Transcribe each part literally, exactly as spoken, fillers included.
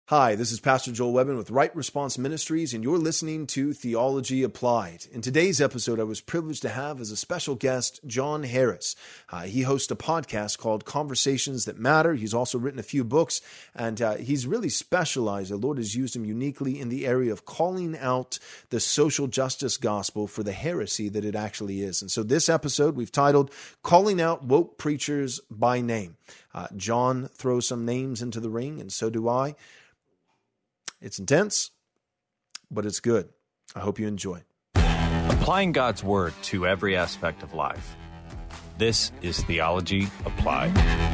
Hi, this is Pastor Joel Webben with Right Response Ministries, and you're listening to Theology Applied. In today's episode, I was privileged to have as a special guest John Harris. Uh, he hosts a podcast called Conversations That Matter. He's also written a few books, and uh, he's really specialized. The Lord has used him uniquely in the area of calling out the social justice gospel for the heresy that it actually is. And so this episode we've titled Calling Out Woke Preachers by Name. Uh, John throws some names into the ring, and so do I. It's intense, but it's good. I hope you enjoy. Applying God's Word to every aspect of life. This is Theology Applied.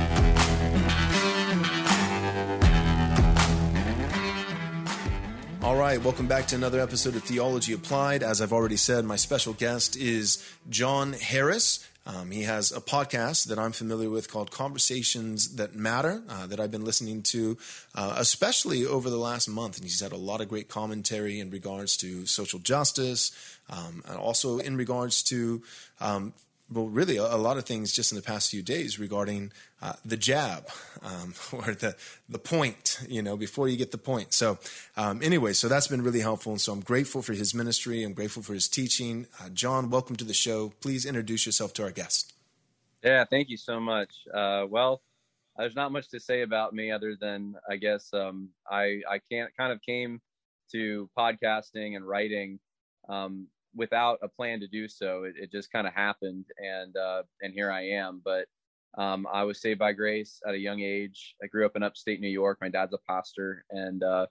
All right, welcome back to another episode of Theology Applied. As I've already said, my special guest is John Harris. Um, he has a podcast that I'm familiar with called Conversations That Matter uh, that I've been listening to, uh, especially over the last month. And he's had a lot of great commentary in regards to social justice, um, and also in regards to, um, well, really a, a lot of things just in the past few days regarding uh, the jab um, or the the point, you know, before you get the point. So um, anyway, so that's been really helpful. And so I'm grateful for his ministry. I'm grateful for his teaching. Uh, John, welcome to the show. Please introduce yourself to our guest. Yeah, thank you so much. Uh, well, there's not much to say about me other than I guess um, I, I can't kind of came to podcasting and writing um, without a plan to do so. It, it just kind of happened, and uh, and here I am. But um, I was saved by grace at a young age. I grew up in upstate New York. My dad's a pastor, and uh,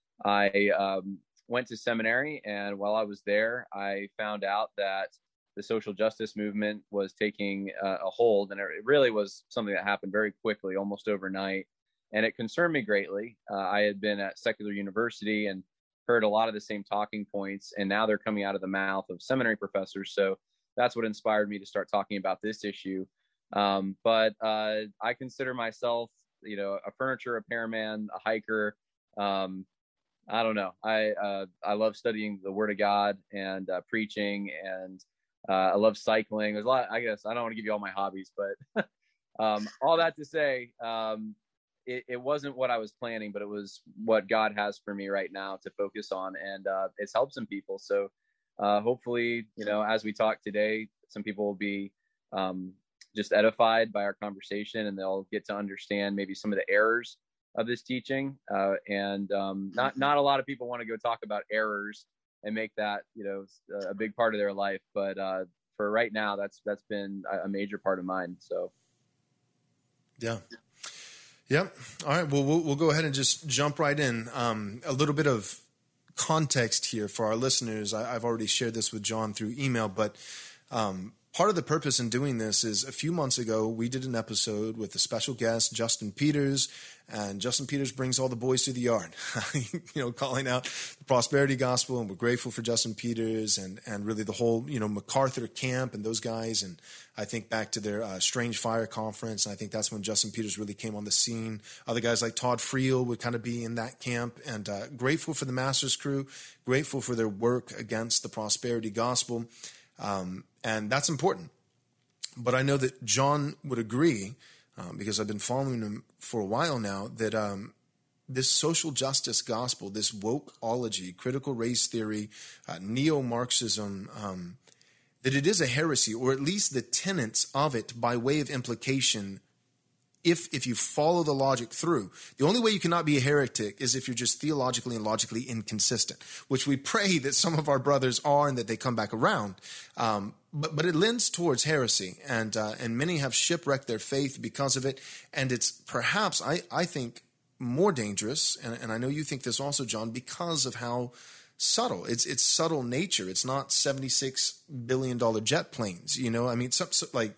I um, went to seminary. And while I was there, I found out that the social justice movement was taking uh, a hold, and it really was something that happened very quickly, almost overnight. And it concerned me greatly. Uh, I had been at secular university and heard a lot of the same talking points, and now they're coming out of the mouth of seminary professors. So that's what inspired me to start talking about this issue. Um, but uh, I consider myself, you know, a furniture repairman, a hiker. Um, I don't know. I uh, I love studying the Word of God and uh, preaching, and uh, I love cycling. There's a lot. I guess I don't want to give you all my hobbies, but um, all that to say, um, It, it wasn't what I was planning, but it was what God has for me right now to focus on, and uh, it's helped some people. So uh, hopefully, you know, as we talk today, some people will be um, just edified by our conversation, and they'll get to understand maybe some of the errors of this teaching. Uh, and um, not not a lot of people want to go talk about errors and make that, you know, a big part of their life. But uh, for right now, that's that's been a major part of mine. So, yeah. Yep. All right. Well, well, we'll go ahead and just jump right in. Um, a little bit of context here for our listeners. I, I've already shared this with John through email, but um, part of the purpose in doing this is a few months ago, we did an episode with a special guest, Justin Peters, and Justin Peters brings all the boys to the yard, you know, calling out the prosperity gospel. And we're grateful for Justin Peters and, and really the whole, you know, MacArthur camp and those guys. And I think back to their uh, Strange Fire conference. And I think that's when Justin Peters really came on the scene. Other guys like Todd Friel would kind of be in that camp, and uh, grateful for the Masters crew, grateful for their work against the prosperity gospel. Um, and that's important. But I know that John would agree, um, because I've been following him for a while now, that um, this social justice gospel, this wokeology, critical race theory, uh, neo-Marxism, um, that it is a heresy, or at least the tenets of it by way of implication, if if you follow the logic through. The only way you cannot be a heretic is if you're just theologically and logically inconsistent, which we pray that some of our brothers are and that they come back around. Um, but but it lends towards heresy, and uh, and many have shipwrecked their faith because of it. And it's perhaps, I, I think, more dangerous, and, and I know you think this also, John, because of how subtle. It's it's subtle nature. It's not seventy-six billion dollars jet planes, you know? I mean, some, so, like,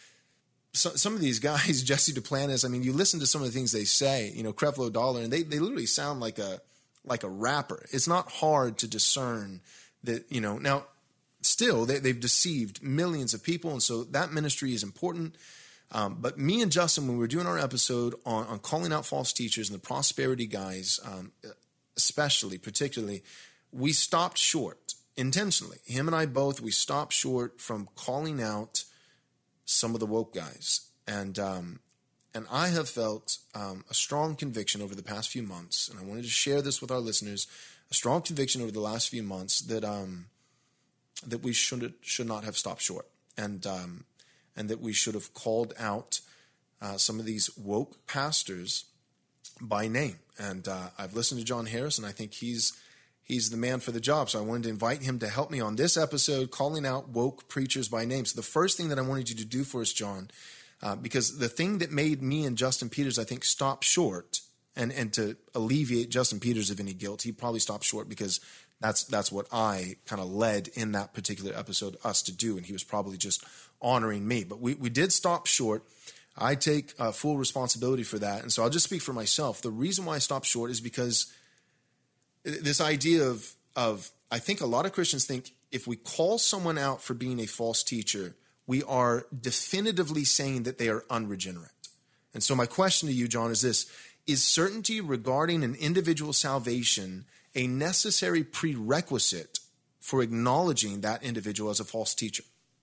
so, some of these guys, Jesse Duplantis, I mean, you listen to some of the things they say, you know, Creflo Dollar, and they, they literally sound like a like a rapper. It's not hard to discern that, you know, now, still, they, they've deceived millions of people, and so that ministry is important. Um, but me and Justin, when we were doing our episode on, on calling out false teachers and the prosperity guys, um, especially, particularly, we stopped short intentionally. Him and I both, we stopped short from calling out some of the woke guys. And um, And I have felt um, a strong conviction over the past few months, and I wanted to share this with our listeners, a strong conviction over the last few months that um, that we should should not have stopped short, and um, and that we should have called out uh, some of these woke pastors by name. And uh, I've listened to John Harris, and I think he's he's the man for the job. So I wanted to invite him to help me on this episode, calling out woke preachers by name. So the first thing that I wanted you to do for us, John, uh, because the thing that made me and Justin Peters, I think, stop short, and, and to alleviate Justin Peters of any guilt, he probably stopped short because that's that's what I kind of led in that particular episode us to do, and he was probably just honoring me. But we, we did stop short. I take uh, full responsibility for that. And so I'll just speak for myself. The reason why I stopped short is because this idea of, of, I think a lot of Christians think if we call someone out for being a false teacher, we are definitively saying that they are unregenerate. And so my question to you, John, is this: is certainty regarding an individual's salvation a necessary prerequisite for acknowledging that individual as a false teacher?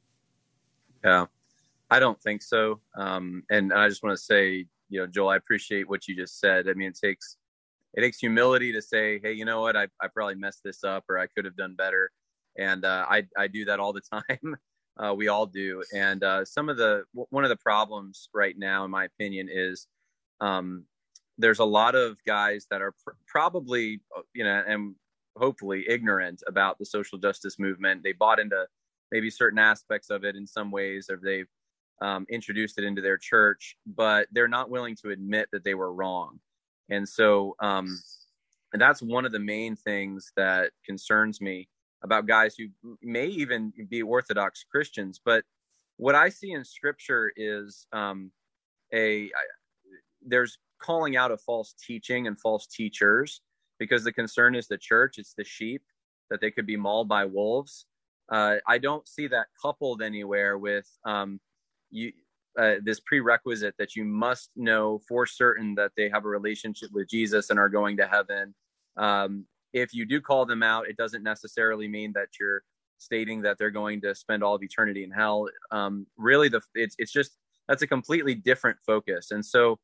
Yeah. I don't think so. Um, and I just want to say, you know, Joel, I appreciate what you just said. I mean, it takes, it takes humility to say, hey, you know what, I, I probably messed this up, or I could have done better. And uh, I, I do that all the time. Uh, we all do. And uh, some of the, one of the problems right now, in my opinion, is um, there's a lot of guys that are pr- probably, you know, and hopefully ignorant about the social justice movement. They bought into maybe certain aspects of it in some ways, or they've Um, introduced it into their church, but they're not willing to admit that they were wrong. And so um, and that's one of the main things that concerns me about guys who may even be Orthodox Christians. But what I see in Scripture is um, a I, there's calling out of false teaching and false teachers, because the concern is the church, it's the sheep, that they could be mauled by wolves. Uh, I don't see that coupled anywhere with um, You, uh, this prerequisite that you must know for certain that they have a relationship with Jesus and are going to heaven. Um, if you do call them out, it doesn't necessarily mean that you're stating that they're going to spend all of eternity in hell. Um, really, the it's it's just that's a completely different focus. And so,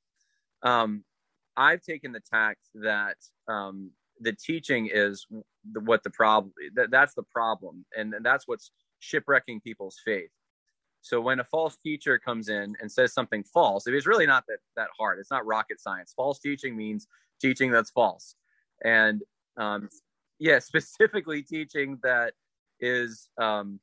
um, I've taken the tact that um, the teaching is the, what the problem that that's the problem, and, and that's what's shipwrecking people's faith. So when a false teacher comes in and says something false, it is really not that, that hard. It's not rocket science. False teaching means teaching that's false. And um, yeah, specifically teaching that is um,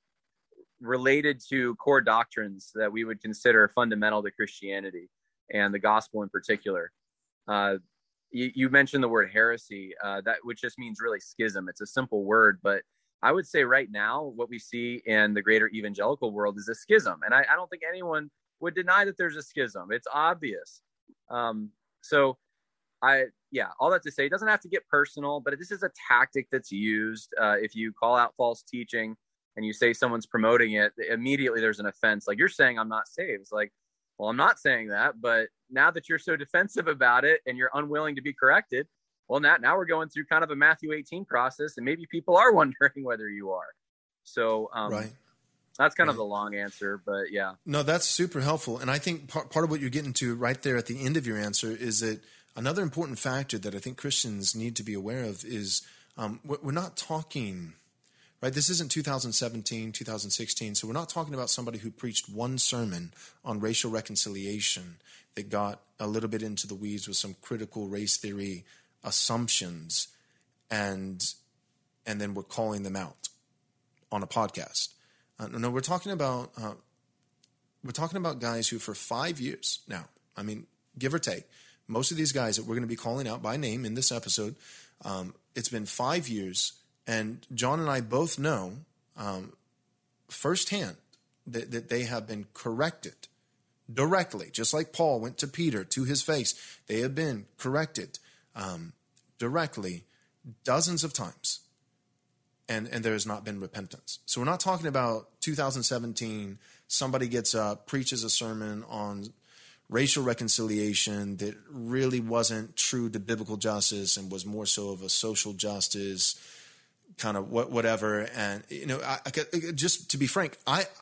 related to core doctrines that we would consider fundamental to Christianity and the gospel in particular. Uh, you, you mentioned the word heresy, uh, that which just means really schism. It's a simple word, but I would say right now, what we see in the greater evangelical world is a schism. And I, I don't think anyone would deny that there's a schism. It's obvious. Um, so I, yeah, all that to say, it doesn't have to get personal, but this is a tactic that's used. Uh, if you call out false teaching and you say someone's promoting it, immediately there's an offense. Like, you're saying I'm not saved. It's like, well, I'm not saying that, but now that you're so defensive about it and you're unwilling to be corrected, well, now, now we're going through kind of a Matthew eighteen process, and maybe people are wondering whether you are. So um, right. that's kind right. of the long answer, but yeah. No, that's super helpful. And I think part, part of what you're getting to right there at the end of your answer is that another important factor that I think Christians need to be aware of is um, we're not talking, right? This isn't two thousand seventeen, two thousand sixteen. So we're not talking about somebody who preached one sermon on racial reconciliation that got a little bit into the weeds with some critical race theory assumptions, and and then we're calling them out on a podcast. Uh, no, we're talking about uh, we're talking about guys who for five years now, I mean, give or take, most of these guys that we're going to be calling out by name in this episode, um, it's been five years, and John and I both know um, firsthand that, that they have been corrected directly, just like Paul went to Peter to his face. They have been corrected Um, directly dozens of times, and, and there has not been repentance. So we're not talking about two thousand seventeen, somebody gets up, preaches a sermon on racial reconciliation that really wasn't true to biblical justice and was more so of a social justice kind of what, whatever. And, you know, I, I, just to be frank, I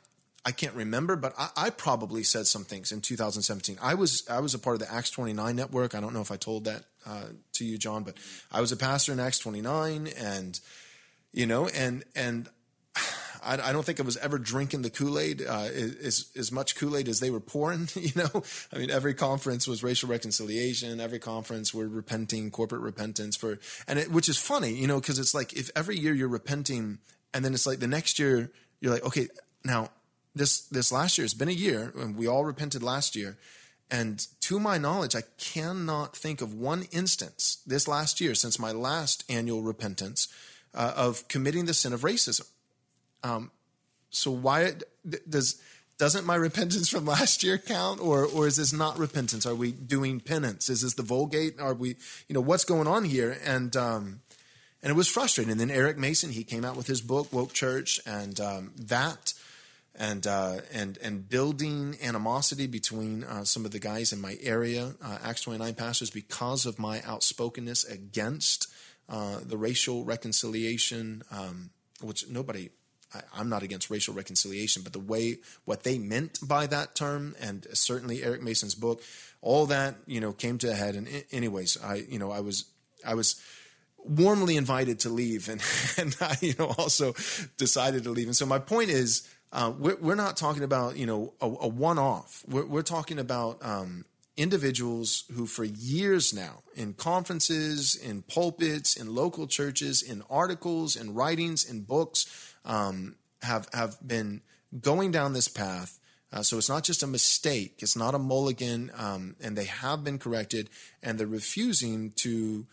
I can't remember, but I, I probably said some things in two thousand seventeen. I was I was a part of the Acts twenty-nine network. I don't know if I told that uh, to you, John, but I was a pastor in Acts twenty-nine, and you know, and and I, I don't think I was ever drinking the Kool-Aid uh, as as much Kool-Aid as they were pouring. You know, I mean, every conference was racial reconciliation. Every conference we're repenting, corporate repentance for, and it, which is funny, you know, because it's like if every year you're repenting, and then it's like the next year you're like, okay, now. This this last year, it's been a year, and we all repented last year. And to my knowledge, I cannot think of one instance this last year, since my last annual repentance, uh, of committing the sin of racism. Um, so why does doesn't my repentance from last year count, or or is this not repentance? Are we doing penance? Is this the Vulgate? Are we, you know, what's going on here? And um, and it was frustrating. And then Eric Mason, he came out with his book, Woke Church, and um, that. And uh, and and building animosity between uh, some of the guys in my area, uh, Acts twenty-nine pastors, because of my outspokenness against uh, the racial reconciliation, um, which nobody, I, I'm not against racial reconciliation, but the way, what they meant by that term, and certainly Eric Mason's book, all that, you know, came to a head. And anyways, I, you know, I was, I was warmly invited to leave, and, and I, you know, also decided to leave. And so my point is, Uh, we're, we're not talking about, you know, a, a one-off. We're, we're talking about um, individuals who for years now, in conferences, in pulpits, in local churches, in articles, in writings, in books, um, have have been going down this path. Uh, so it's not just a mistake. It's not a mulligan, um, and they have been corrected, and they're refusing to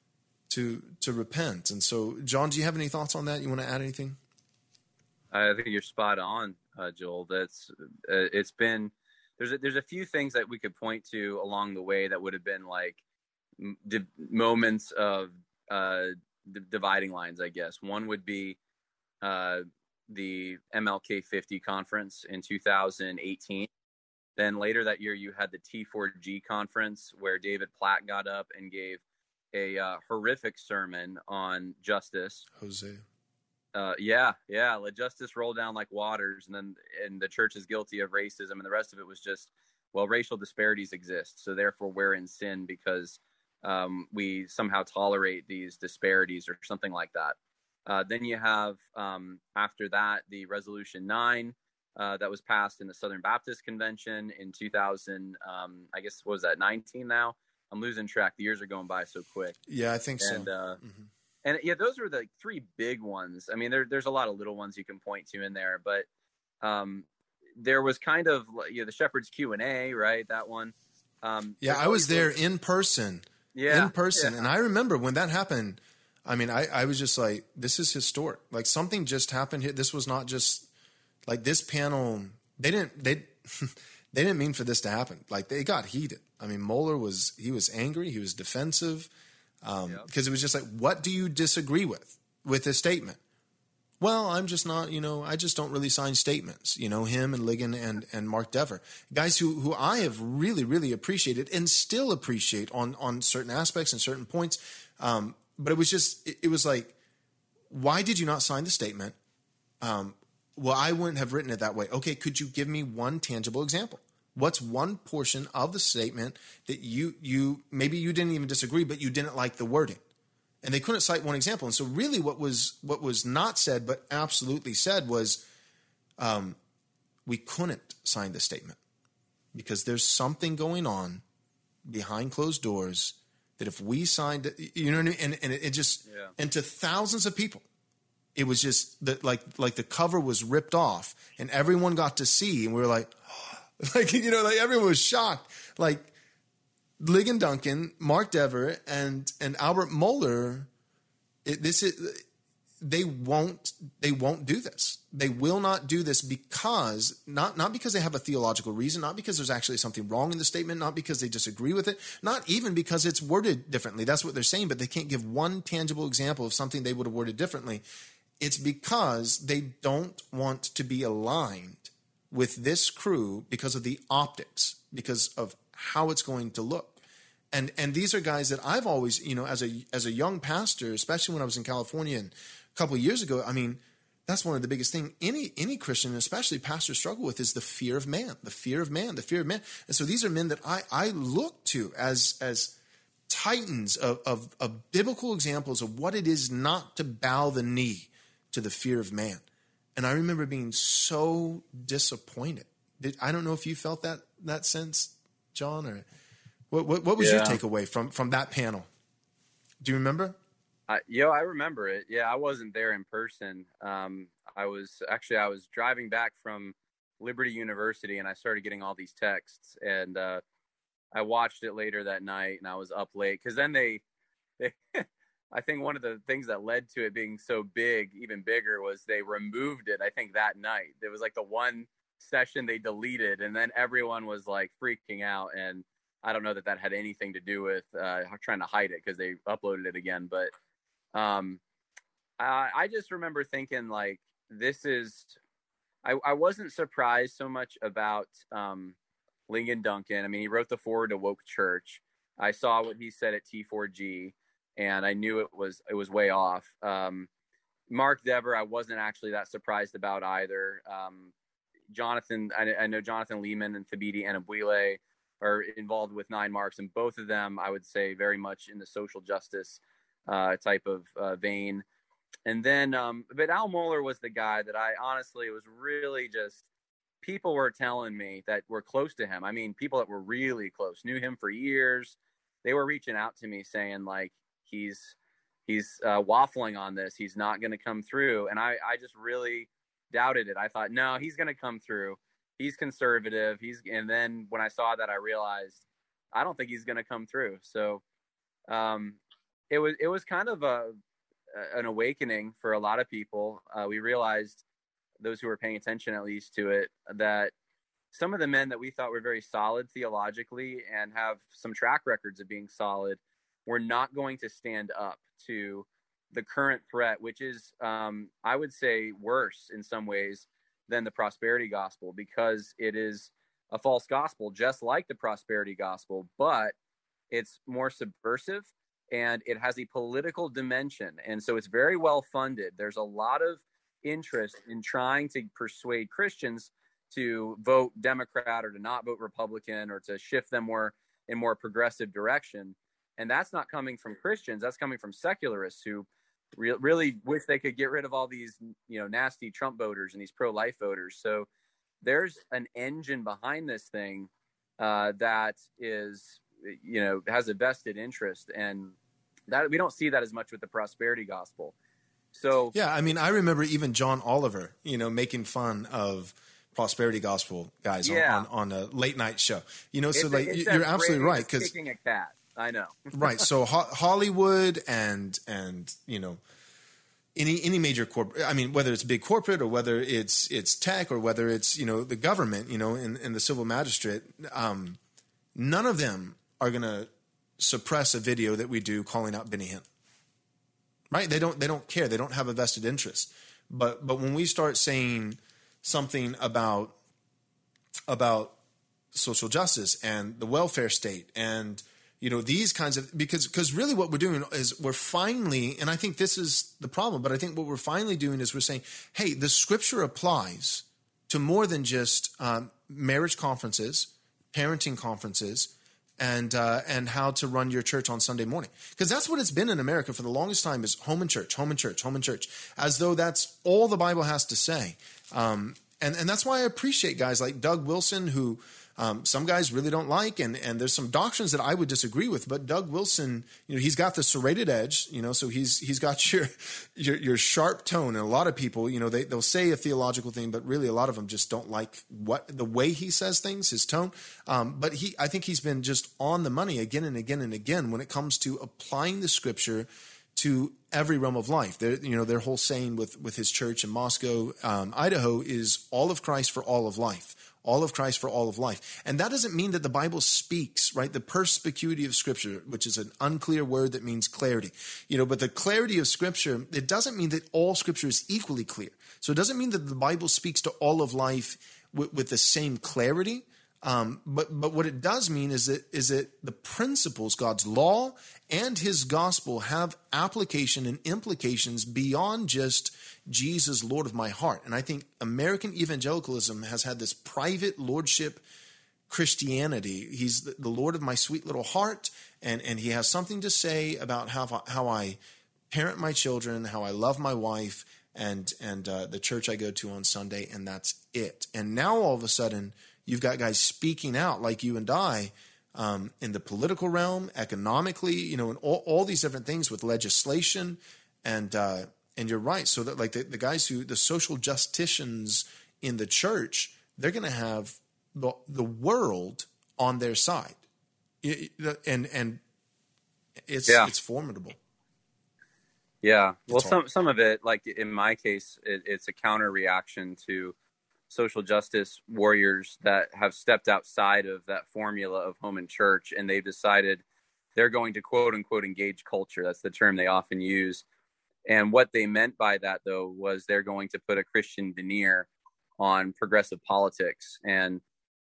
to to repent. And so, John, do you have any thoughts on that? You want to add anything? I think you're spot on, uh, Joel. That's uh, it's been there's a, there's a few things that we could point to along the way that would have been like di- moments of uh, d- dividing lines, I guess. One would be uh, the M L K fifty conference in two thousand eighteen. Then later that year, you had the T four G conference where David Platt got up and gave a uh, horrific sermon on justice. Hosea. Uh, yeah, yeah. Let justice roll down like waters, and then and the church is guilty of racism, and the rest of it was just, well, racial disparities exist, so therefore we're in sin because um, we somehow tolerate these disparities or something like that. Uh, then you have um, after that the Resolution nine uh, that was passed in the Southern Baptist Convention in two thousand. Um, I guess what was that nineteen now? I'm losing track. The years are going by so quick. Yeah, I think and, so. Uh, mm-hmm. And yeah, those are the three big ones. I mean, there, there's a lot of little ones you can point to in there, but um, there was kind of, you know, the Shepherd's Q and A, right? That one. Um, yeah, I was there in person. Yeah, in person, yeah. And I remember when that happened. I mean, I, I was just like, this is historic. Like something just happened here. This was not just like this panel. They didn't they they didn't mean for this to happen. Like they got heated. I mean, Mohler was he was angry. He was defensive. Um, yep. Because it was just like, what do you disagree with, with this statement? Well, I'm just not, you know, I just don't really sign statements, you know, him and Ligon and, and Mark Dever, guys who, who I have really, really appreciated and still appreciate on, on certain aspects and certain points. Um, but it was just, it, it was like, why did you not sign the statement? Um, well, I wouldn't have written it that way. Okay. Could you give me one tangible example? What's one portion of the statement that you, you maybe you didn't even disagree, but you didn't like the wording? And they couldn't cite one example. And so really what was what was not said but absolutely said was um, we couldn't sign the statement because there's something going on behind closed doors that if we signed it, you know what I mean? And, and it, it just, yeah. And to thousands of people, it was just that like like the cover was ripped off and everyone got to see and we were like, like, you know, like everyone was shocked. Like Ligon Duncan, Mark Dever, and and Albert Mohler, it, this is they won't they won't do this. They will not do this because not not because they have a theological reason, not because there's actually something wrong in the statement, not because they disagree with it, not even because it's worded differently. That's what they're saying, but they can't give one tangible example of something they would have worded differently. It's because they don't want to be aligned with this crew because of the optics, because of how it's going to look. And and these are guys that I've always, you know, as a as a young pastor, especially when I was in California and a couple of years ago, I mean, That's one of the biggest things any any Christian, especially pastors, struggle with is the fear of man, the fear of man, the fear of man. And so these are men that I, I look to as as titans of, of, of biblical examples of what it is not to bow the knee to the fear of man. And I remember being so disappointed. Did, I don't know if you felt that that sense, John, or what what, what was yeah. your takeaway from, from that panel? Do you remember? Uh, yo, I remember it. Yeah, I wasn't there in person. Um, I was actually, I was driving back from Liberty University and I started getting all these texts, and uh, I watched it later that night and I was up late. Cause then they, they I think one of the things that led to it being so big, even bigger, was they removed it. I think that night there was like the one session they deleted, and then everyone was like freaking out. And I don't know that that had anything to do with uh, trying to hide it, cause they uploaded it again. But Um, I, I just remember thinking like, this is, I, I wasn't surprised so much about, um, Ligon Duncan. I mean, he wrote the foreword to Woke Church. I saw what he said at T four G and I knew it was, it was way off. Um, Mark Dever, I wasn't actually that surprised about either. Um, Jonathan, I, I know Jonathan Lehman and Thabiti Anabwile are involved with Nine Marks, and both of them, I would say, very much in the social justice uh, type of uh, vein. And then, um, but Al Mohler was the guy that I honestly was really just, people were telling me that were close to him. I mean, people that were really close, knew him for years. They were reaching out to me saying like, he's, he's uh, waffling on this. He's not going to come through. And I, I just really doubted it. I thought, no, he's going to come through. He's conservative. He's, and then when I saw that, I realized I don't think he's going to come through. So, um, It was it was kind of a an awakening for a lot of people. Uh, we realized, those who were paying attention at least to it, that some of the men that we thought were very solid theologically and have some track records of being solid were not going to stand up to the current threat, which is, um, I would say, worse in some ways than the prosperity gospel, because it is a false gospel, just like the prosperity gospel, but it's more subversive. And it has a political dimension. And so it's very well funded. There's a lot of interest in trying to persuade Christians to vote Democrat or to not vote Republican, or to shift them more in more progressive direction. And that's not coming from Christians. That's coming from secularists who re- really wish they could get rid of all these, you know, nasty Trump voters and these pro-life voters. So there's an engine behind this thing uh, that is, you know, has a vested interest, and that we don't see that as much with the prosperity gospel. So, yeah, I mean, I remember even John Oliver, you know, making fun of prosperity gospel guys yeah. on, on, on a late night show, you know, so it's like, a, you're absolutely right. Cause kicking a cat. I know. Right. So ho- Hollywood and, and, you know, any, any major corporate, I mean, whether it's big corporate or whether it's, it's tech or whether it's, you know, the government, you know, in, in the civil magistrate, um, none of them are going to suppress a video that we do calling out Benny Hinn. Right? They don't, they don't care. They don't have a vested interest. But, but when we start saying something about, about social justice and the welfare state and, you know, these kinds of, because, because really what we're doing is we're finally, and I think this is the problem, but I think what we're finally doing is we're saying, hey, the scripture applies to more than just um, marriage conferences, parenting conferences, and uh, and how to run your church on Sunday morning. Because that's what it's been in America for the longest time, is home and church, home and church, home and church, as though that's all the Bible has to say. Um, and, and that's why I appreciate guys like Doug Wilson, who um, some guys really don't like, and, and there's some doctrines that I would disagree with, but Doug Wilson, you know, he's got the serrated edge, you know, so he's he's got your your, your sharp tone. And a lot of people, you know, they, they'll say a theological thing, but really a lot of them just don't like what the way he says things, his tone. Um, but he, I think he's been just on the money again and again and again when it comes to applying the scripture to every realm of life. Their, you know, their whole saying with, with his church in Moscow, um, Idaho, is all of Christ for all of life. All of Christ for all of life. And that doesn't mean that the Bible speaks, right? The perspicuity of Scripture, which is an unclear word that means clarity. You know, but the clarity of Scripture, it doesn't mean that all Scripture is equally clear. So it doesn't mean that the Bible speaks to all of life with, with the same clarity. Um, but but what it does mean is that is that the principles, God's law and his gospel, have application and implications beyond just Jesus, Lord of my heart. And I think American evangelicalism has had this private lordship Christianity. He's the, the Lord of my sweet little heart, and, and he has something to say about how, how I parent my children, how I love my wife, and, and uh, the church I go to on Sunday, and that's it. And now all of a sudden, you've got guys speaking out like you and I um, in the political realm, economically, you know, and all, all these different things with legislation. And uh, and you're right. So that like the, the guys who, the social justicians in the church, they're going to have the, the world on their side. And and it's yeah. it's formidable. Yeah. Well, it's some hard. some of it, like in my case, it, it's a counter reaction to social justice warriors that have stepped outside of that formula of home and church, and they've decided they're going to quote unquote engage culture. That's the term they often use. And what they meant by that, though, was they're going to put a Christian veneer on progressive politics. And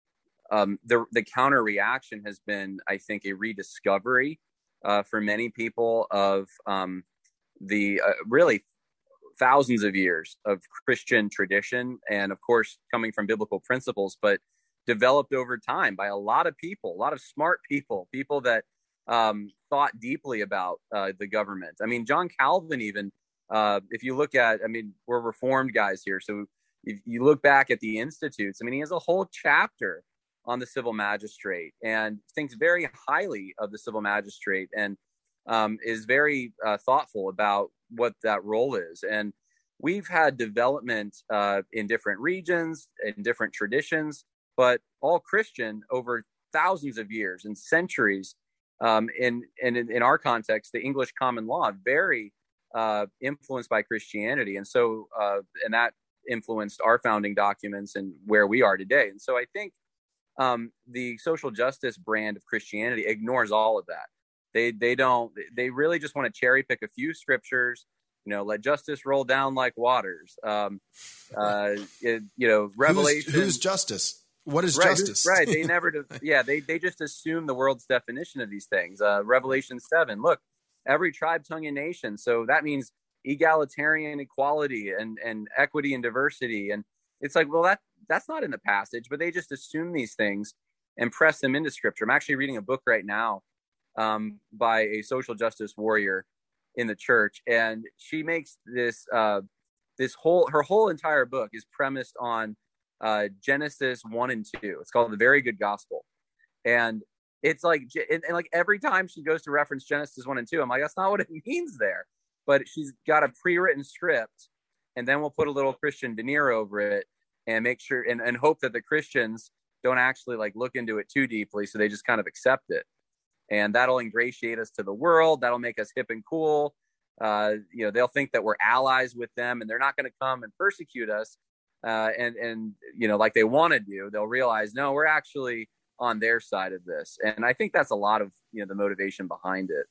um, the the counter reaction has been, I think, a rediscovery uh, for many people of um, the uh, really thousands of years of Christian tradition, and of course coming from biblical principles, but developed over time by a lot of people, a lot of smart people, people that um, thought deeply about uh, the government. I mean, John Calvin, even uh, if you look at, I mean, we're Reformed guys here, so if you look back at the Institutes, I mean, he has a whole chapter on the civil magistrate and thinks very highly of the civil magistrate, and um, is very uh, thoughtful about what that role is. And we've had development uh, in different regions, in different traditions, but all Christian over thousands of years and centuries. Um, in, in, in our context, the English common law, very uh, influenced by Christianity. And so, uh, and that influenced our founding documents and where we are today. And so I think um, the social justice brand of Christianity ignores all of that. They they don't, they really just want to cherry pick a few scriptures, you know, let justice roll down like waters. Um, uh, it, you know, Revelation. Who's, who's justice? What is right, justice? Right. They never, do, yeah, they, they just assume the world's definition of these things. Uh, Revelation seven, look, every tribe, tongue, and nation. So that means egalitarian equality and, and equity and diversity. And it's like, well, that that's not in the passage, but they just assume these things and press them into scripture. I'm actually reading a book right now um, by a social justice warrior in the church. And she makes this, uh, this whole, her whole entire book is premised on uh, Genesis one and two. It's called The Very Good Gospel. And it's like, and, and like every time she goes to reference Genesis one and two, I'm like, that's not what it means there. But she's got a pre-written script, and then we'll put a little Christian veneer over it and make sure and, and hope that the Christians don't actually like look into it too deeply. So they just kind of accept it. And that'll ingratiate us to the world. That'll make us hip and cool. Uh, you know, they'll think that we're allies with them, and they're not going to come and persecute us. Uh, and, and, you know, like they want to do, they'll realize, no, we're actually on their side of this. And I think that's a lot of, you know, the motivation behind it.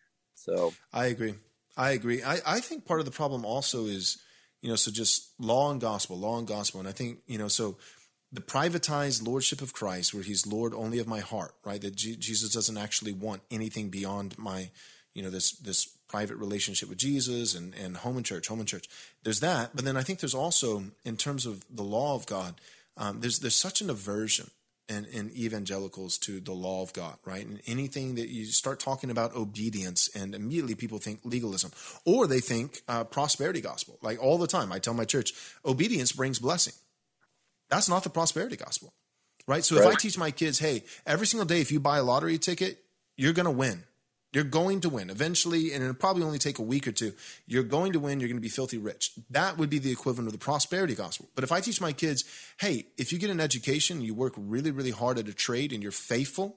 So I agree. I agree. I, I think part of the problem also is, you know, so just law and gospel, law and gospel. And I think, you know, so the privatized lordship of Christ, where he's Lord only of my heart, right? That G- Jesus doesn't actually want anything beyond my, you know, this this private relationship with Jesus and, and home and church, home and church. There's that. But then I think there's also, in terms of the law of God, um, there's there's such an aversion in, in evangelicals to the law of God, right? And anything that you start talking about obedience, and immediately people think legalism, or they think uh, prosperity gospel. Like all the time, I tell my church, obedience brings blessing. That's not the prosperity gospel, right? So right. If I teach my kids, hey, every single day, if you buy a lottery ticket, you're going to win. You're going to win eventually, and it'll probably only take a week or two. You're going to win. You're going to be filthy rich. That would be the equivalent of the prosperity gospel. But if I teach my kids, hey, if you get an education, you work really, really hard at a trade, and you're faithful,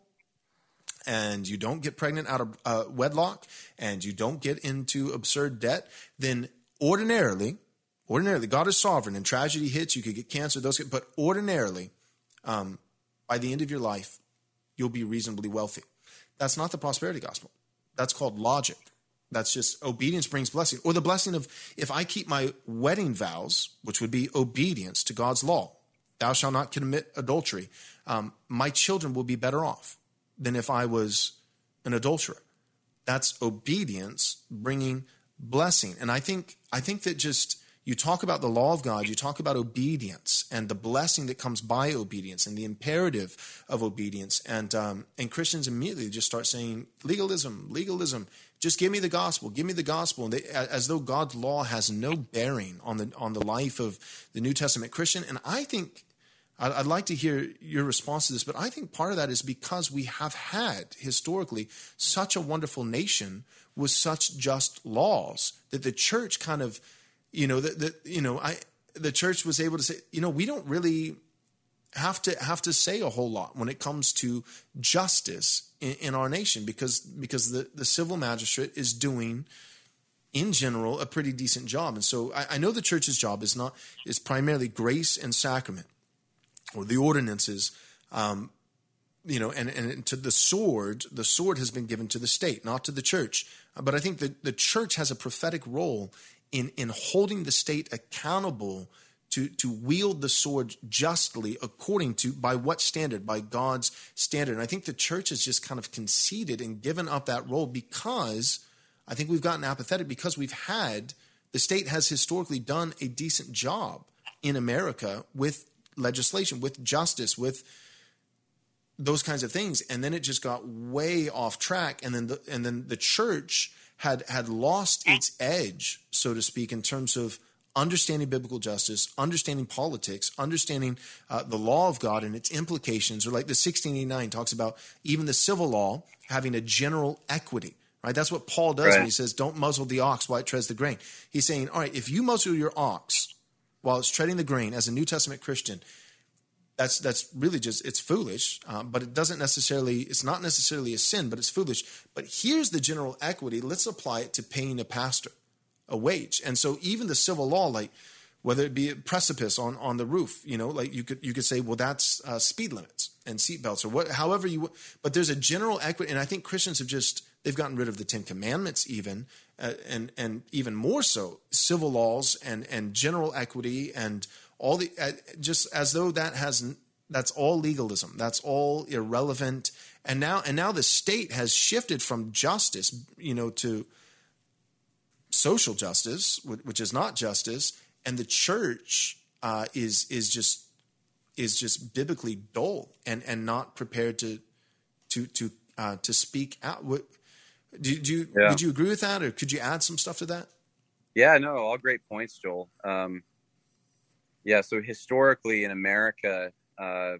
and you don't get pregnant out of uh, wedlock, and you don't get into absurd debt, then ordinarily, ordinarily, God is sovereign, and tragedy hits, you could get cancer, those, but ordinarily, um, by the end of your life, you'll be reasonably wealthy. That's not the prosperity gospel. That's called logic. That's just obedience brings blessing. Or the blessing of, if I keep my wedding vows, which would be obedience to God's law, thou shalt not commit adultery. Um, my children will be better off than if I was an adulterer. That's obedience bringing blessing. And I think I think that just you talk about the law of God, you talk about obedience and the blessing that comes by obedience and the imperative of obedience. And um, and Christians immediately just start saying legalism, legalism. Just give me the gospel, give me the gospel. And they, as though God's law has no bearing on the on the life of the New Testament Christian. And I think I'd, I'd like to hear your response to this, but I think part of that is because we have had historically such a wonderful nation with such just laws that the church kind of, you know, that the, you know, I the church was able to say, you know, we don't really have to have to say a whole lot when it comes to justice in, in our nation, because because the, the civil magistrate is doing, in general, a pretty decent job. And so I, I know the church's job is not is primarily grace and sacrament, or the ordinances, um, you know, and, and to the sword, the sword has been given to the state, not to the church. But I think that the church has a prophetic role in in holding the state accountable to to wield the sword justly, according to, by what standard? By God's standard. And I think the church has just kind of conceded and given up that role because I think we've gotten apathetic, because we've had, the state has historically done a decent job in America with legislation, with justice, with those kinds of things. And then it just got way off track. And then the, and then the church had had lost its edge, so to speak, in terms of understanding biblical justice, understanding politics, understanding uh, the law of God and its implications. Or like the sixteen eighty-nine talks about even the civil law having a general equity, right? That's what Paul does, right, when he says, don't muzzle the ox while it treads the grain. He's saying, all right, if you muzzle your ox while it's treading the grain as a New Testament Christian, that's that's really just, it's foolish, uh, but it doesn't necessarily, it's not necessarily a sin, but it's foolish. But here's the general equity. Let's apply it to paying a pastor a wage. And so even the civil law, like whether it be a precipice on, on the roof, you know, like you could you could say, well, that's uh, speed limits and seatbelts or what, however you, but there's a general equity. And I think Christians have just, they've gotten rid of the Ten Commandments even, uh, and and even more so civil laws and and general equity and all the, uh, just as though that has, that's all legalism. That's all irrelevant. And now, and now the state has shifted from justice, you know, to social justice, which is not justice, and the church uh, is is just is just biblically dull and, and not prepared to to to uh, to speak out. What, do, do you yeah. Did you agree with that, or could you add some stuff to that? Yeah, no, all great points, Joel. Um, yeah, so historically in America, uh,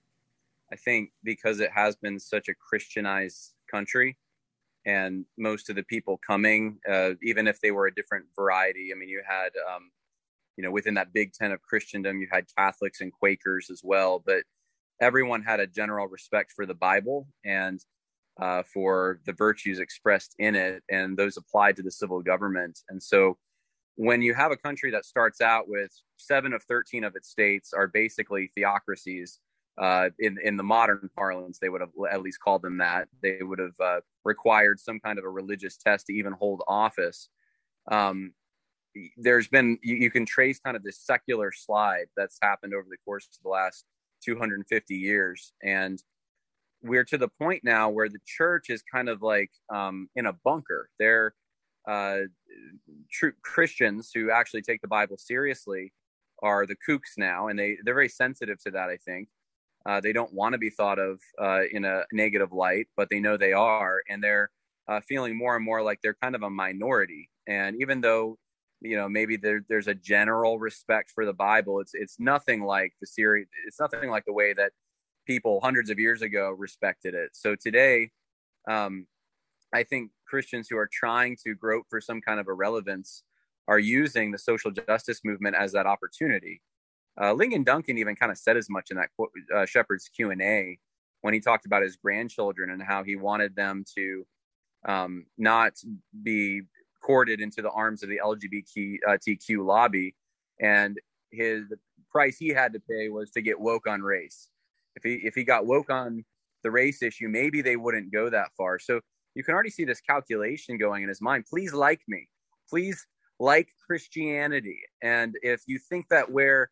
I think because it has been such a Christianized country, and most of the people coming, uh, even if they were a different variety, I mean, you had, um, you know, within that big tent of Christendom, you had Catholics and Quakers as well, but everyone had a general respect for the Bible and uh, for the virtues expressed in it, and those applied to the civil government. And so when you have a country that starts out with seven of thirteen of its states are basically theocracies, Uh, in, in the modern parlance, they would have at least called them that. They would have uh, required some kind of a religious test to even hold office. Um, there's been, you, you can trace kind of this secular slide that's happened over the course of the last two hundred fifty years. And we're to the point now where the church is kind of like um, in a bunker. They're uh, true Christians who actually take the Bible seriously are the kooks now. And they, they're very sensitive to that, I think. Uh, they don't want to be thought of uh, in a negative light, but they know they are, and they're uh, feeling more and more like they're kind of a minority. And even though, you know, maybe there, there's a general respect for the Bible, it's it's nothing like the series. It's nothing like the way that people hundreds of years ago respected it. So today, um, I think Christians who are trying to grope for some kind of a relevance are using the social justice movement as that opportunity. Uh, Ligon Duncan even kind of said as much in that uh, Shepherd's Q and A when he talked about his grandchildren and how he wanted them to um, not be courted into the arms of the L G B T Q lobby. And his the price he had to pay was to get woke on race. If he if he got woke on the race issue, maybe they wouldn't go that far. So you can already see this calculation going in his mind. Please like me. Please like Christianity. And if you think that where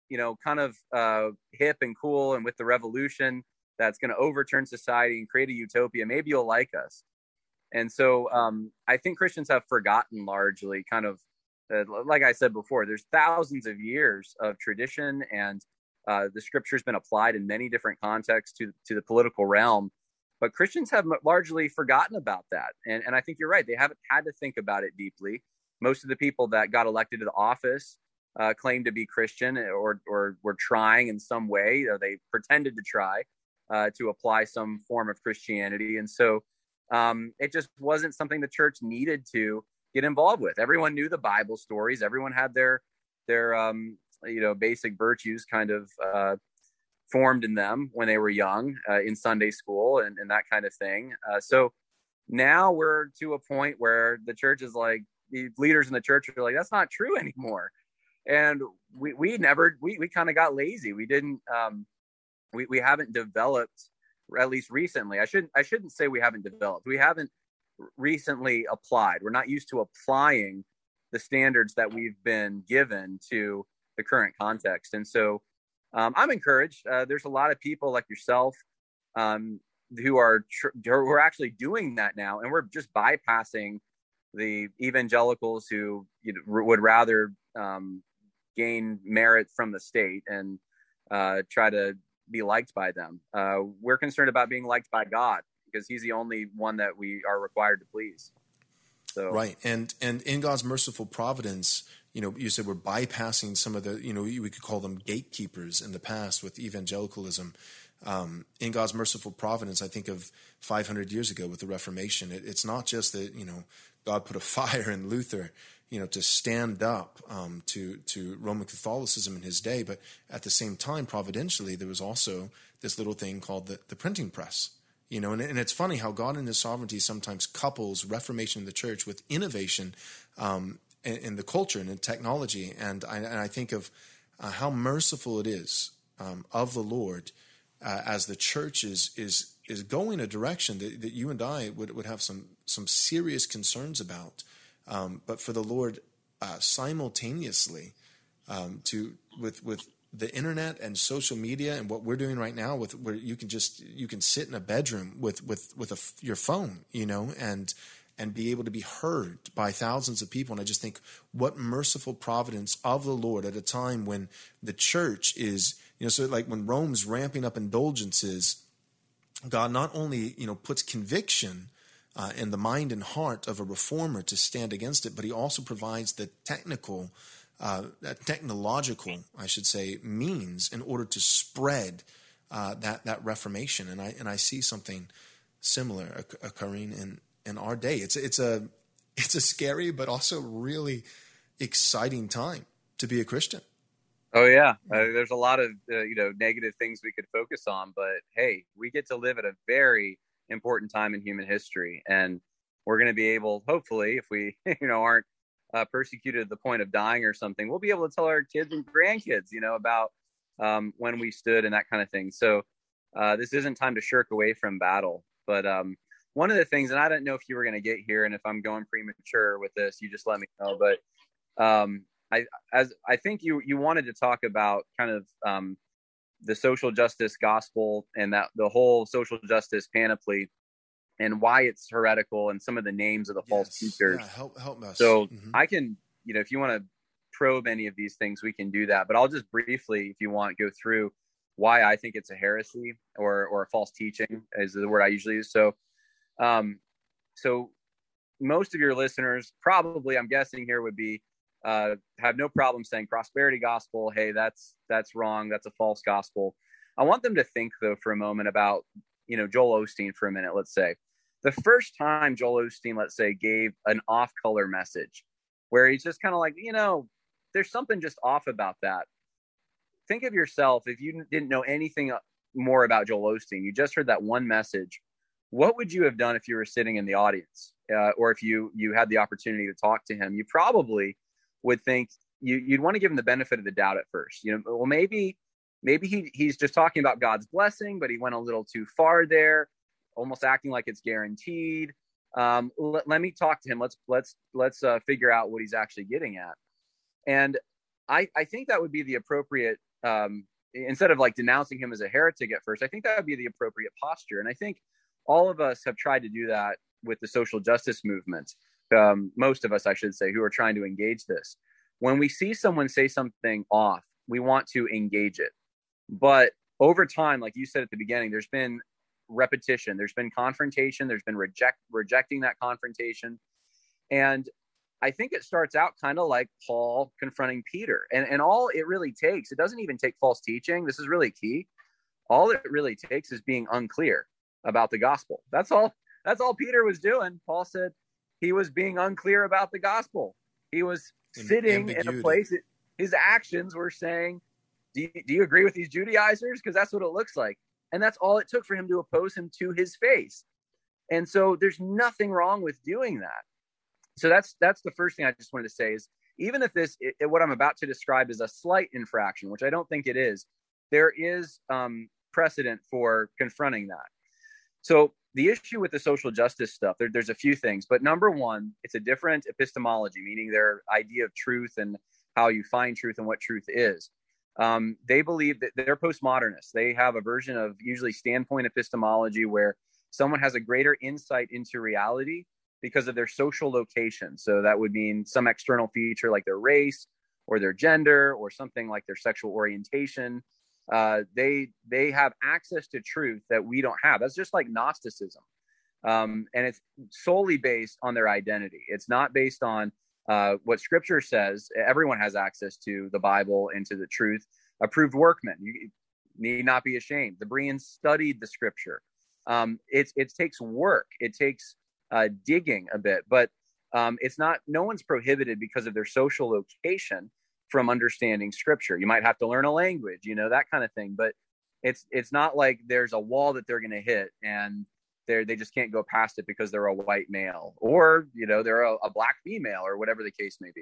you know, kind of uh, hip and cool, and with the revolution that's going to overturn society and create a utopia, maybe you'll like us. And so um, I think Christians have forgotten largely kind of, uh, like I said before, there's thousands of years of tradition, and uh, the scripture's been applied in many different contexts to, to the political realm. But Christians have largely forgotten about that. And, and I think you're right. They haven't had to think about it deeply. Most of the people that got elected to the office uh, claimed to be Christian, or, or were trying in some way, or they pretended to try uh, to apply some form of Christianity. And so um, it just wasn't something the church needed to get involved with. Everyone knew the Bible stories. Everyone had their, their um, you know, basic virtues kind of uh, formed in them when they were young uh, in Sunday school and, and that kind of thing. Uh, so now we're to a point where the church is like, the leaders in the church are like, that's not true anymore. And we, we never, we, we kind of got lazy. We didn't, um, we, we haven't developed, at least recently. I shouldn't, I shouldn't say we haven't developed. We haven't recently applied. We're not used to applying the standards that we've been given to the current context. And so um, I'm encouraged. Uh, there's a lot of people like yourself um, who are tr- who are actually doing that now, and we're just bypassing the evangelicals who you know, would rather um, gain merit from the state and uh, try to be liked by them. Uh, we're concerned about being liked by God, because he's the only one that we are required to please. So. Right. And, and in God's merciful providence, you know, you said we're bypassing some of the, you know, we could call them gatekeepers in the past with evangelicalism. Um, in God's merciful providence, I think of five hundred years ago with the Reformation. It, it's not just that, you know, God put a fire in Luther, you know, to stand up um, to, to Roman Catholicism in his day. But at the same time, providentially, there was also this little thing called the, the printing press. You know, and, and it's funny how God in his sovereignty sometimes couples reformation in the church with innovation um, in, in the culture and in technology. And I, and I think of uh, how merciful it is um, of the Lord uh, as the church is is is going a direction that, that you and I would, would have some some serious concerns about. Um, but for the Lord uh, simultaneously um, to with with the internet and social media and what we're doing right now, with where you can just you can sit in a bedroom with with with a, your phone, you know, and and be able to be heard by thousands of people. And I just think, what merciful providence of the Lord at a time when the church is, you know, so like when Rome's ramping up indulgences, God not only, you know, puts conviction uh, in the mind and heart of a reformer to stand against it, but he also provides the technical Uh, technological, I should say, means in order to spread uh, that that Reformation, and I and I see something similar occurring in, in our day. It's it's a it's a scary but also really exciting time to be a Christian. Oh yeah, uh, there's a lot of uh, you know negative things we could focus on, but hey, we get to live at a very important time in human history, and we're going to be able, hopefully, if we you know aren't Uh, persecuted to the point of dying or something, we'll be able to tell our kids and grandkids, you know, about um, when we stood and that kind of thing. So uh, this isn't time to shirk away from battle. But um, one of the things, and I don't know if you were going to get here, and if I'm going premature with this, you just let me know. But um, I, as I think you you wanted to talk about kind of um, the social justice gospel and that the whole social justice panoply, and why it's heretical, and some of the names of the yes. false teachers. Yeah, help, help us. So mm-hmm. I can, you know, if you want to probe any of these things, we can do that. But I'll just briefly, if you want, go through why I think it's a heresy or or a false teaching is the word I usually use. So, um, so most of your listeners probably, I'm guessing here, would be uh, have no problem saying prosperity gospel. Hey, that's that's wrong. That's a false gospel. I want them to think though for a moment about, you know, Joel Osteen for a minute. Let's say. The first time Joel Osteen, let's say, gave an off-color message where he's just kind of like, you know, there's something just off about that. Think of yourself, if you didn't know anything more about Joel Osteen, you just heard that one message, what would you have done if you were sitting in the audience uh, or if you you had the opportunity to talk to him? You probably would think you, you'd want to give him the benefit of the doubt at first. You know, well, maybe maybe he he's just talking about God's blessing, but he went a little too far there, almost acting like it's guaranteed. Um, let, let me talk to him. Let's let's let's uh, figure out what he's actually getting at. And I, I think that would be the appropriate um, instead of like denouncing him as a heretic at first, I think that would be the appropriate posture. And I think all of us have tried to do that with the social justice movement. Um, most of us, I should say, who are trying to engage this. When we see someone say something off, we want to engage it. But over time, like you said at the beginning, there's been repetition, there's been confrontation, there's been reject rejecting that confrontation. And I think it starts out kind of like Paul confronting Peter. And, and all it really takes, it doesn't even take false teaching. This is really key. All it really takes is being unclear about the gospel. That's all. That's all Peter was doing. Paul said he was being unclear about the gospel. He was sitting in a place that his actions were saying, do you, do you agree with these Judaizers? Because that's what it looks like. And that's all it took for him to oppose him to his face. And so there's nothing wrong with doing that. So that's that's the first thing I just wanted to say is, even if this, it, what I'm about to describe is a slight infraction, which I don't think it is, there is um, precedent for confronting that. So the issue with the social justice stuff, there, there's a few things, but number one, it's a different epistemology, meaning their idea of truth and how you find truth and what truth is. Um, they believe that they're postmodernists. They have a version of usually standpoint epistemology where someone has a greater insight into reality because of their social location. So that would mean some external feature like their race or their gender or something like their sexual orientation. Uh, they they have access to truth that we don't have. That's just like Gnosticism. Um, and it's solely based on their identity. It's not based on uh, what Scripture says. Everyone has access to the Bible and to the truth. Approved workmen, you need not be ashamed. The Bereans studied the Scripture. Um, it, it takes work. It takes uh, digging a bit, but um, it's not, no one's prohibited because of their social location from understanding Scripture. You might have to learn a language, you know, that kind of thing, but it's it's not like there's a wall that they're going to hit and they they just can't go past it because they're a white male, or you know, they're a, a black female, or whatever the case may be.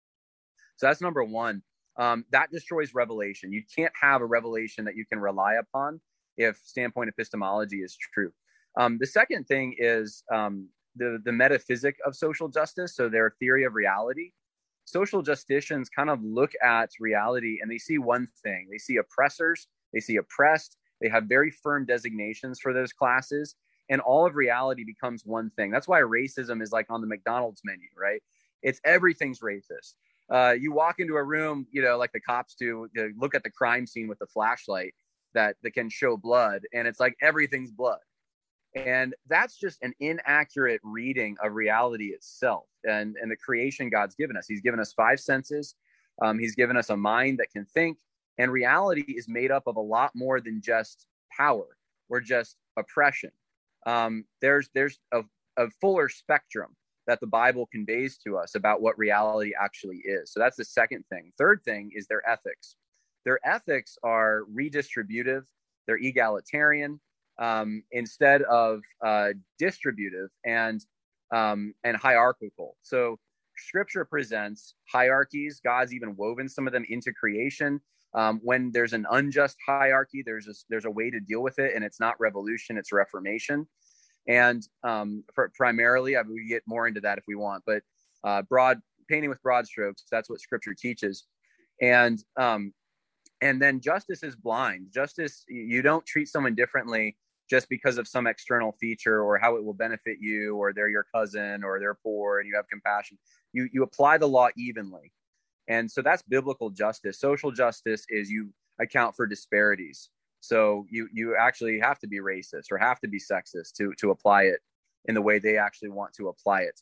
So that's number one. Um, that destroys revelation. You can't have a revelation that you can rely upon if standpoint epistemology is true. Um, the second thing is um, the the metaphysic of social justice. So their theory of reality. Social justicians kind of look at reality and they see one thing. They see oppressors, they see oppressed, they have very firm designations for those classes, and all of reality becomes one thing. That's why racism is like on the McDonald's menu, right? It's everything's racist. Uh, you walk into a room, you know, like the cops do, to look at the crime scene with the flashlight that, that can show blood, and it's like everything's blood. And that's just an inaccurate reading of reality itself and, and the creation God's given us. He's given us five senses. Um, he's given us a mind that can think. And reality is made up of a lot more than just power or just oppression. Um, there's there's a, a fuller spectrum that the Bible conveys to us about what reality actually is. So that's the second thing. Third thing is their ethics. Their ethics are redistributive. They're egalitarian. Um, instead of uh, distributive and um, and hierarchical. So Scripture presents hierarchies. God's even woven some of them into creation. Um, when there's an unjust hierarchy, there's a, there's a way to deal with it, and it's not revolution, it's reformation. And um, for, primarily, I mean, we get more into that if we want, but uh, broad painting with broad strokes, that's what Scripture teaches. And um, and then justice is blind. Justice, you don't treat someone differently just because of some external feature or how it will benefit you, or they're your cousin, or they're poor and you have compassion. You you apply the law evenly. And so that's biblical justice. Social justice is you account for disparities. So you you actually have to be racist or have to be sexist to, to apply it in the way they actually want to apply it.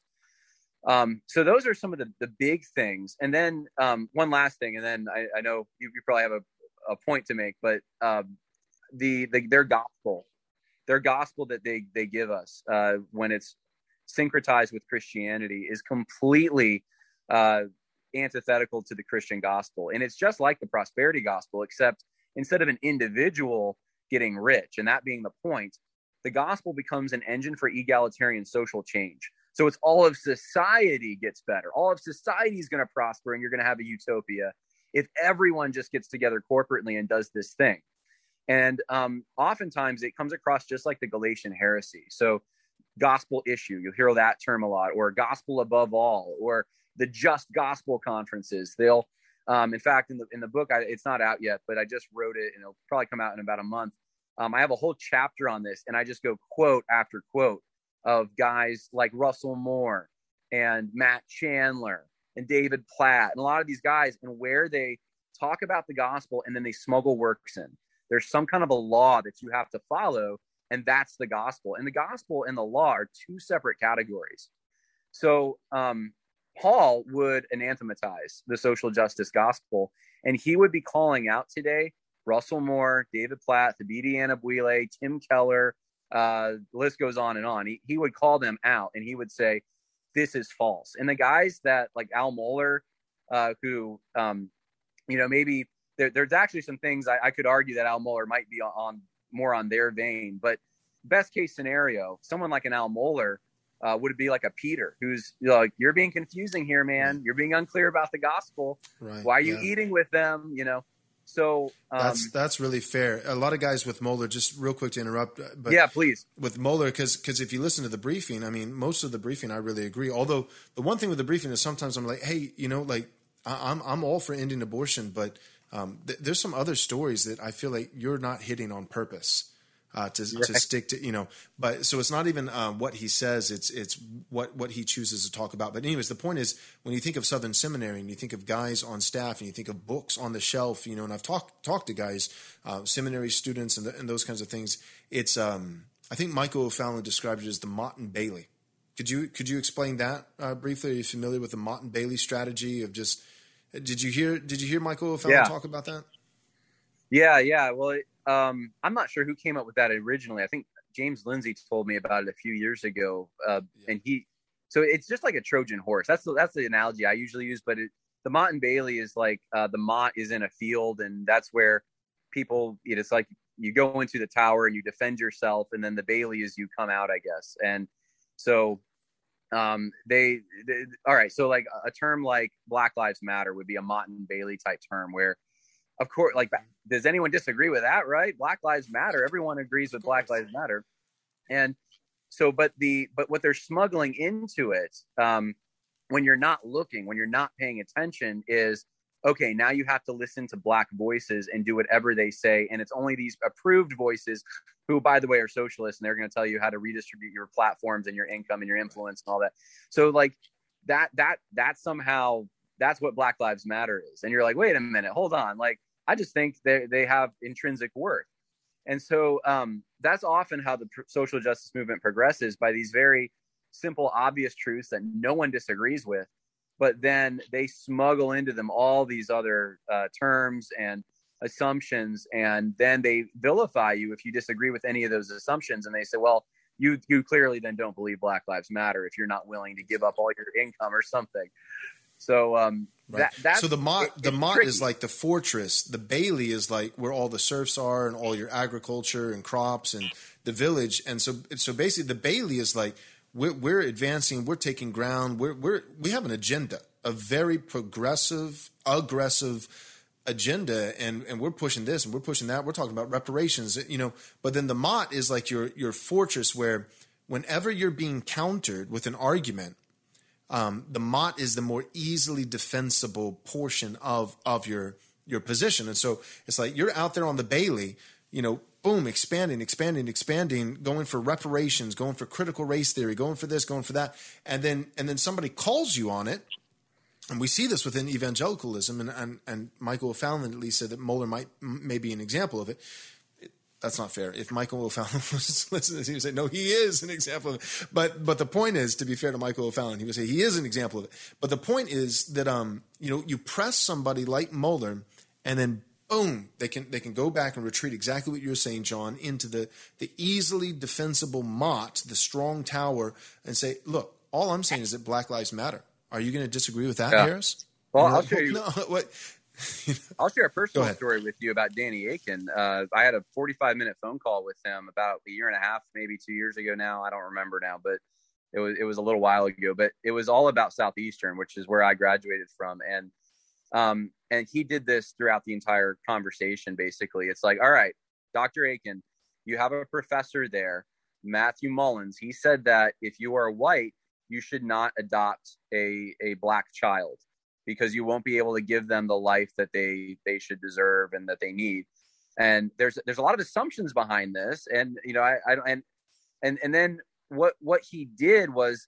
Um, so those are some of the, the big things. And then um, one last thing, and then I, I know you, you probably have a, a point to make, but um, the, the their gospel, their gospel that they they give us uh, when it's syncretized with Christianity is completely uh, antithetical to the Christian gospel. And it's just like the prosperity gospel, except instead of an individual getting rich and that being the point, the gospel becomes an engine for egalitarian social change. So it's all of society gets better. All of society is going to prosper, and you're going to have a utopia if everyone just gets together corporately and does this thing. And um, oftentimes it comes across just like the Galatian heresy. So gospel issue, you'll hear that term a lot, or gospel above all, or the just gospel conferences. They'll Um, in fact, in the in the book, I, it's not out yet, but I just wrote it, and it'll probably come out in about a month. Um, I have a whole chapter on this, and I just go quote after quote of guys like Russell Moore and Matt Chandler and David Platt and a lot of these guys, and where they talk about the gospel and then they smuggle works in. There's some kind of a law that you have to follow, and that's the gospel. And the gospel and the law are two separate categories. So um, Paul would anathematize the social justice gospel, and he would be calling out today Russell Moore, David Platt, Thabiti Anyabwile, Tim Keller, uh, the list goes on and on. He, he would call them out, and he would say, this is false. And the guys that like Al Mohler, uh, who, um, you know, maybe there, there's actually some things I, I could argue that Al Mohler might be on, on more on their vein, but best case scenario, someone like an Al Mohler uh, would be like a Peter, who's you know, like, you're being confusing here, man. You're being unclear about the gospel. Right. Why are you yeah. eating with them? You know? So um, that's that's really fair. A lot of guys with Mohler, just real quick to interrupt, but yeah, please. With Mohler, because because if you listen to the briefing, I mean, most of the briefing, I really agree. Although the one thing with the briefing is sometimes I'm like, hey, you know, like I, I'm I'm all for ending abortion, but um, th- there's some other stories that I feel like you're not hitting on purpose. Uh, to right. to stick to, you know, but so it's not even uh, what he says, it's it's what what he chooses to talk about. But anyways, the point is, when you think of Southern Seminary and you think of guys on staff and you think of books on the shelf, you know, and I've talked talked to guys, uh, seminary students and, the, and those kinds of things. It's um, I think Michael O'Fallon described it as the Motte and Bailey. Could you could you explain that uh, briefly? Are you familiar with the Motte and Bailey strategy of just? Did you hear Did you hear Michael O'Fallon yeah. talk about that? Yeah, yeah. Well. It- Um, I'm not sure who came up with that originally. I think James Lindsay told me about it a few years ago. Uh, and he, so it's just like a Trojan horse. That's the, that's the analogy I usually use. But it, the Motte and Bailey is like uh, the Motte is in a field, and that's where people. It's like you go into the tower and you defend yourself, and then the Bailey is you come out, I guess. And so um, they, they, all right. So like a term like Black Lives Matter would be a Motte and Bailey type term where. Of course, like, does anyone disagree with that, right? Black Lives Matter. Everyone agrees with Black Lives Matter. And so, but the, but what they're smuggling into it, um, when you're not looking, when you're not paying attention is, okay, now you have to listen to Black voices and do whatever they say. And it's only these approved voices who, by the way, are socialists, and they're going to tell you how to redistribute your platforms and your income and your influence and all that. So like that, that, that somehow, that's what Black Lives Matter is. And you're like, wait a minute, hold on. Like, I just think they they have intrinsic worth. And so um, that's often how the pr- social justice movement progresses, by these very simple, obvious truths that no one disagrees with. But then they smuggle into them all these other uh, terms and assumptions. And then they vilify you if you disagree with any of those assumptions. And they say, well, you you clearly then don't believe Black Lives Matter if you're not willing to give up all your income or something. So um, right. that that's, so the Motte it, the Motte tricky. is like the fortress. The Bailey is like where all the serfs are and all your agriculture and crops and the village. And so so basically the Bailey is like we're, we're advancing. We're taking ground. We're we're we have an agenda, a very progressive, aggressive agenda, and and we're pushing this and we're pushing that. We're talking about reparations, you know. But then the Motte is like your your fortress where whenever you're being countered with an argument. Um, the Motte is the more easily defensible portion of of your your position, and so it's like you're out there on the Bailey, you know, boom, expanding, expanding, expanding, going for reparations, going for critical race theory, going for this, going for that, and then and then somebody calls you on it, and we see this within evangelicalism, and and, and Michael O'Fallon at least said that Mohler might may be an example of it. That's not fair. If Michael O'Fallon was listening, he would say, no, he is an example of it. But but the point is, to be fair to Michael O'Fallon, he would say he is an example of it. But the point is that um, you know, you press somebody like Mohler, and then boom, they can they can go back and retreat exactly what you're saying, John, into the the easily defensible Motte, the strong tower, and say, look, all I'm saying is that Black Lives Matter. Are you going to disagree with that, yeah. Harris? Well, I'll like, show you. No, what? I'll share a personal story with you about Danny Akin. Uh, I had a forty-five minute phone call with him about a year and a half, maybe two years ago now. I don't remember now, but it was it was a little while ago. But it was all about Southeastern, which is where I graduated from, and um, and he did this throughout the entire conversation. Basically, it's like, all right, Doctor Akin, you have a professor there, Matthew Mullins. He said that if you are white, you should not adopt a a black child. because you won't be able to give them the life that they they should deserve and that they need. And there's there's a lot of assumptions behind this. And you know, I, I and and and then what what he did was,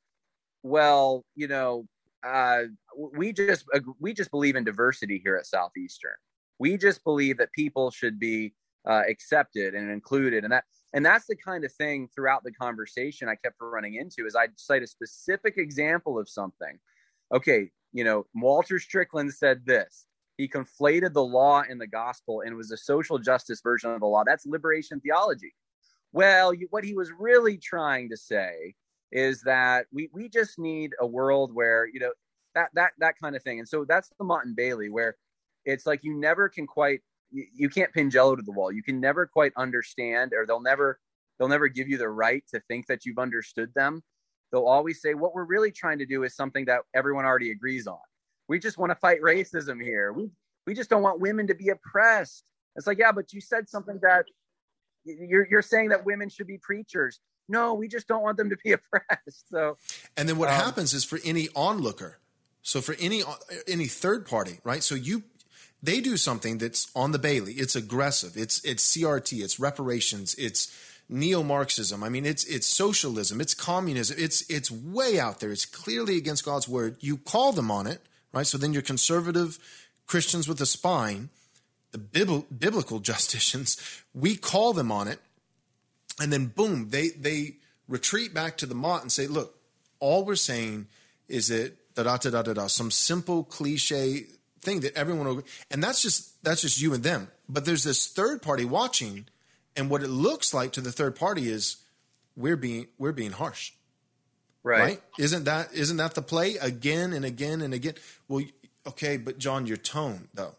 well, you know, uh, we just we just believe in diversity here at Southeastern. We just believe that people should be uh, accepted and included, and that and that's the kind of thing throughout the conversation I kept running into. Is I cite a specific example of something. Okay, you know, Walter Strickland said this. He conflated the law and the gospel, and it was a social justice version of the law. That's liberation theology. Well, you, what he was really trying to say is that we we just need a world where, you know, that that that kind of thing. And so that's the Motte and Bailey, where it's like you never can quite, you, you can't pin Jello to the wall. You can never quite understand, or they'll never they'll never give you the right to think that you've understood them. They'll always say what we're really trying to do is something that everyone already agrees on. We just want to fight racism here. We we just don't want women to be oppressed. It's like, yeah, but you said something that you're you're saying that women should be preachers. No, we just don't want them to be oppressed. So, and then what um, happens is for any onlooker, so for any any third party, right? So you they do something that's on the Bailey. It's aggressive. It's it's C R T. It's reparations. It's neo-Marxism. I mean, it's it's socialism. It's communism. It's it's way out there. It's clearly against God's word. You call them on it, right? So then you're conservative Christians with a spine, the bibl- biblical justicians. We call them on it. And then, boom, they they retreat back to the Motte and say, look, all we're saying is that da-da-da-da-da-da, some simple cliche thing that everyone will, and that's just that's just you and them. But there's this third party watching, and what it looks like to the third party is we're being we're being harsh. Right. Right? Isn't that isn't that the play again and again and again? Well, okay, but John, your tone, though.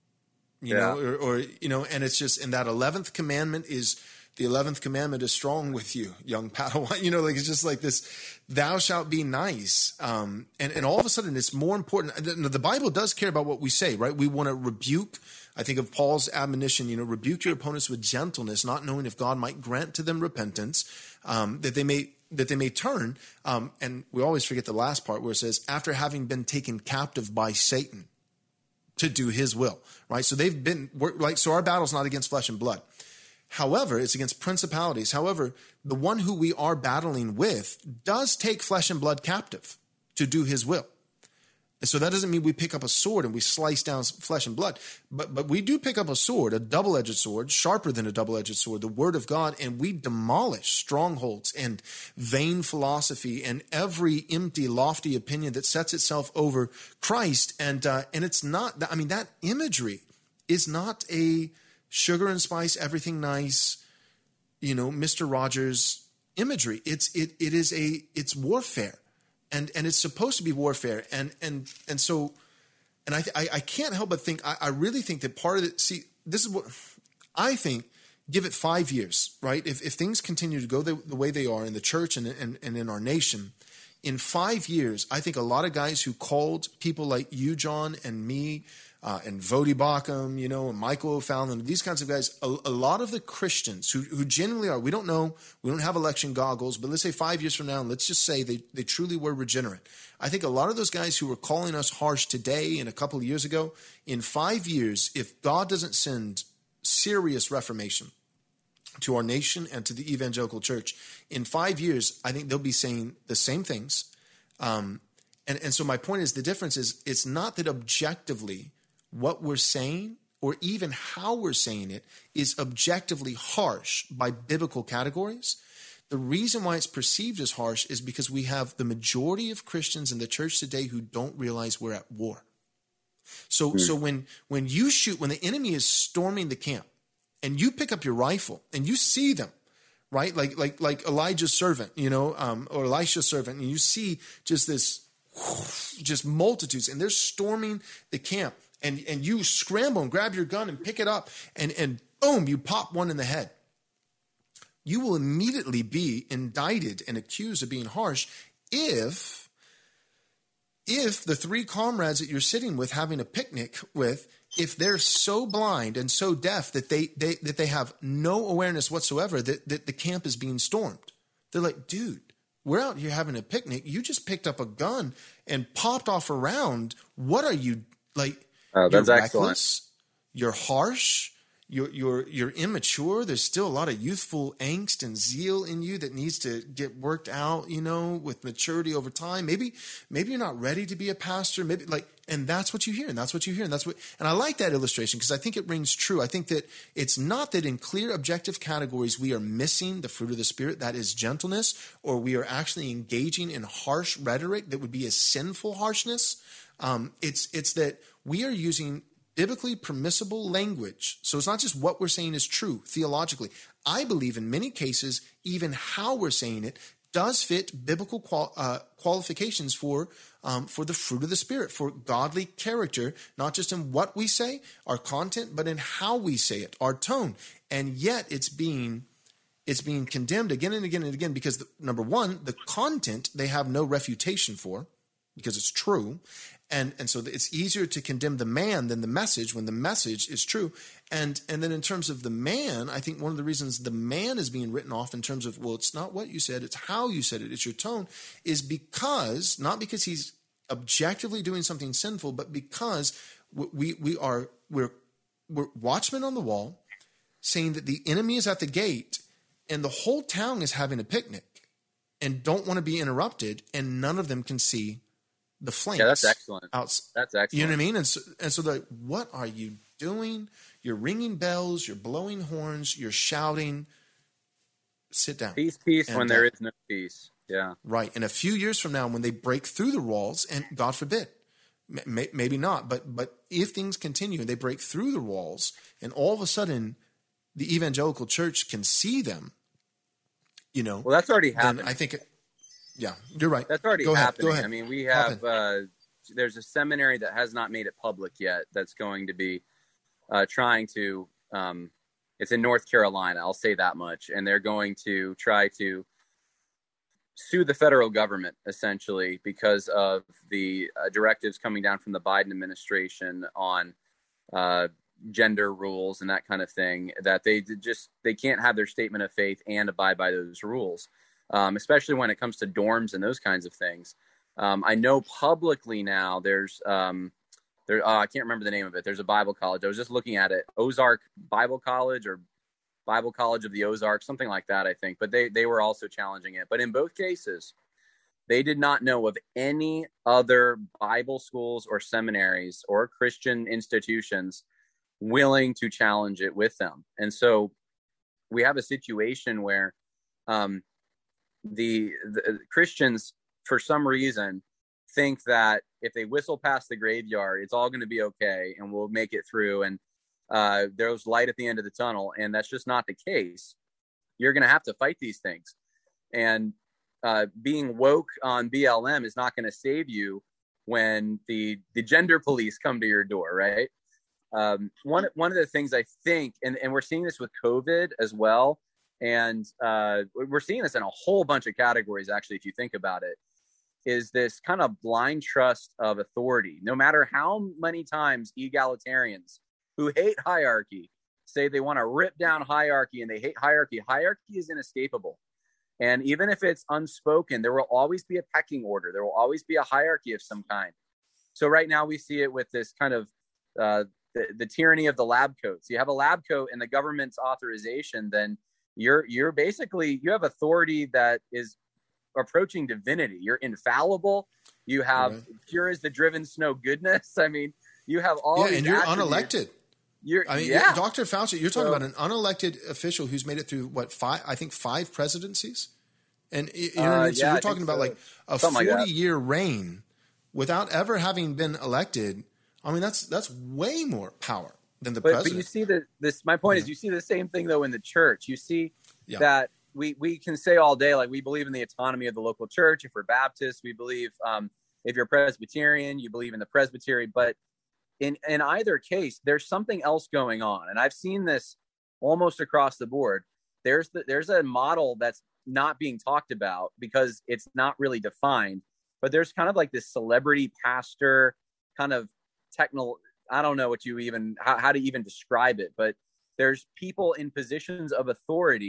You yeah. know, or, or you know, and it's just, and that eleventh commandment is the eleventh commandment is strong with you, young Padawan. You know, like it's just like this, thou shalt be nice. Um, and, and all of a sudden it's more important. The, the Bible does care about what we say, right? We want to rebuke. I think of Paul's admonition, you know, rebuke your opponents with gentleness, not knowing if God might grant to them repentance, um, that they may that they may turn. Um, and we always forget the last part where it says, after having been taken captive by Satan to do his will, right? So they've been, like, so our battle's not against flesh and blood. However, it's against principalities. However, the one who we are battling with does take flesh and blood captive to do his will. And so that doesn't mean we pick up a sword and we slice down flesh and blood, but but we do pick up a sword, a double-edged sword, sharper than a double-edged sword, the word of God, and we demolish strongholds and vain philosophy and every empty, lofty opinion that sets itself over Christ. And uh, and it's not, I mean, that imagery is not a sugar and spice, everything nice, you know, Mister Rogers imagery. It's it it is a it's warfare. And and it's supposed to be warfare, and and and so, and I I, I can't help but think I, I really think that part of it. See, this is what I think. Give it five years, right? If if things continue to go the, the way they are in the church and, and and in our nation, in five years, I think a lot of guys who called people like you, John, and me, uh, and Vodi Bakum, you know, and Michael O'Fallon, these kinds of guys, a, a lot of the Christians who, who genuinely are, we don't know, we don't have election goggles, but let's say five years from now, and let's just say they, they truly were regenerate. I think a lot of those guys who were calling us harsh today and a couple of years ago, in five years, if God doesn't send serious reformation to our nation and to the evangelical church, in five years, I think they'll be saying the same things. Um, and, and so my point is, the difference is it's not that objectively what we're saying or even how we're saying it is objectively harsh by biblical categories. The reason why it's perceived as harsh is because we have the majority of Christians in the church today who don't realize we're at war. So, mm. so when, when you shoot, when the enemy is storming the camp and you pick up your rifle and you see them, right? Like, like, like Elijah's servant, you know, um, or Elisha's servant, and you see just this, just multitudes, and they're storming the camp. And and you scramble and grab your gun and pick it up, and, and boom, you pop one in the head. You will immediately be indicted and accused of being harsh if, if the three comrades that you're sitting with having a picnic with, if they're so blind and so deaf that they, they that they have no awareness whatsoever that, that the camp is being stormed. They're like, dude, We're out here having a picnic. You just picked up a gun and popped off a round. What are you, like, Oh, that's you're excellent. reckless, you're harsh, you're, you're, you're immature. There's still a lot of youthful angst and zeal in you that needs to get worked out, you know, with maturity over time. Maybe, maybe you're not ready to be a pastor. Maybe like, and that's what you hear. And that's what you hear. And that's what, and I like that illustration because I think it rings true. I think that it's not that in clear objective categories, we are missing the fruit of the Spirit, that is gentleness, or we are actually engaging in harsh rhetoric that would be a sinful harshness. Um, it's, it's that we are using biblically permissible language. So it's not just what we're saying is true theologically. I believe in many cases, even how we're saying it does fit biblical qual- uh, qualifications for um, for the fruit of the Spirit, for godly character, not just in what we say, our content, but in how we say it, our tone. And yet it's being it's being condemned again and again and again because, the, number one, the content they have no refutation for because it's true. And and so it's easier to condemn the man than the message when the message is true. And and then in terms of the man, I think one of the reasons the man is being written off in terms of, well, it's not what you said, it's how you said it, it's your tone, is because, not because he's objectively doing something sinful, but because we we are, we're, we're watchmen on the wall saying that the enemy is at the gate and the whole town is having a picnic and don't want to be interrupted, and none of them can see the flames. Yeah, that's excellent. Out, that's excellent. You know what I mean? And so, and so like, what are you doing? You're ringing bells, you're blowing horns, you're shouting. Sit down. Peace, peace, and, when there uh, is no peace. Yeah. Right. And a few years from now, when they break through the walls, and God forbid, may, maybe not, but but if things continue and they break through the walls, and all of a sudden the evangelical church can see them, you know. Well, that's already happened. I think it, yeah, you're right. That's already Go ahead. happening. Go ahead. I mean, we have, uh, there's a seminary that has not made it public yet that's going to be uh, trying to, um, it's in North Carolina, I'll say that much. And they're going to try to sue the federal government, essentially, because of the uh, directives coming down from the Biden administration on uh, gender rules and that kind of thing, that they just, they can't have their statement of faith and abide by those rules. Um, especially when it comes to dorms and those kinds of things. Um, I know publicly now there's, um, there, uh, I can't remember the name of it. There's a Bible college. I was just looking at it, Ozark Bible College or Bible College of the Ozarks, something like that, I think. But they, they were also challenging it. But in both cases, they did not know of any other Bible schools or seminaries or Christian institutions willing to challenge it with them. And so we have a situation where, um, The, the Christians, for some reason, think that if they whistle past the graveyard, it's all going to be okay and we'll make it through. And uh, there's light at the end of the tunnel. And that's just not the case. You're going to have to fight these things. And uh, being woke on B L M is not going to save you when the, the gender police come to your door, right? Um, one, one of the things I think, and, and we're seeing this with COVID as well, and uh, we're seeing this in a whole bunch of categories, actually, if you think about it, is this kind of blind trust of authority. No matter how many times egalitarians who hate hierarchy say they want to rip down hierarchy and they hate hierarchy, hierarchy is inescapable. And even if it's unspoken, there will always be a pecking order. There will always be a hierarchy of some kind. So right now we see it with this kind of uh, the, the tyranny of the lab coats. You have a lab coat and the government's authorization, then You're you're basically, you have authority that is approaching divinity. You're infallible. You have right. Pure as the driven snow goodness. I mean, you have all yeah, these and you're attributes. unelected. You're, I mean, yeah. Doctor Fauci, you're talking so, about an unelected official who's made it through what five? I think five presidencies, and you know, uh, so yeah, you're talking about so. like a Something forty-year like reign without ever having been elected. I mean, that's that's way more power than the but, president. But you see that this. My point yeah. is, you see the same thing though in the church. You see yeah. that. We we can say all day, like, we believe in the autonomy of the local church. If we're Baptist, we believe, um, if you're Presbyterian, you believe in the presbytery. But in, in either case, there's something else going on. And I've seen this almost across the board. There's the, there's a model that's not being talked about because it's not really defined. But there's kind of like this celebrity pastor kind of technical, I don't know what you even, how, how to even describe it. But there's people in positions of authority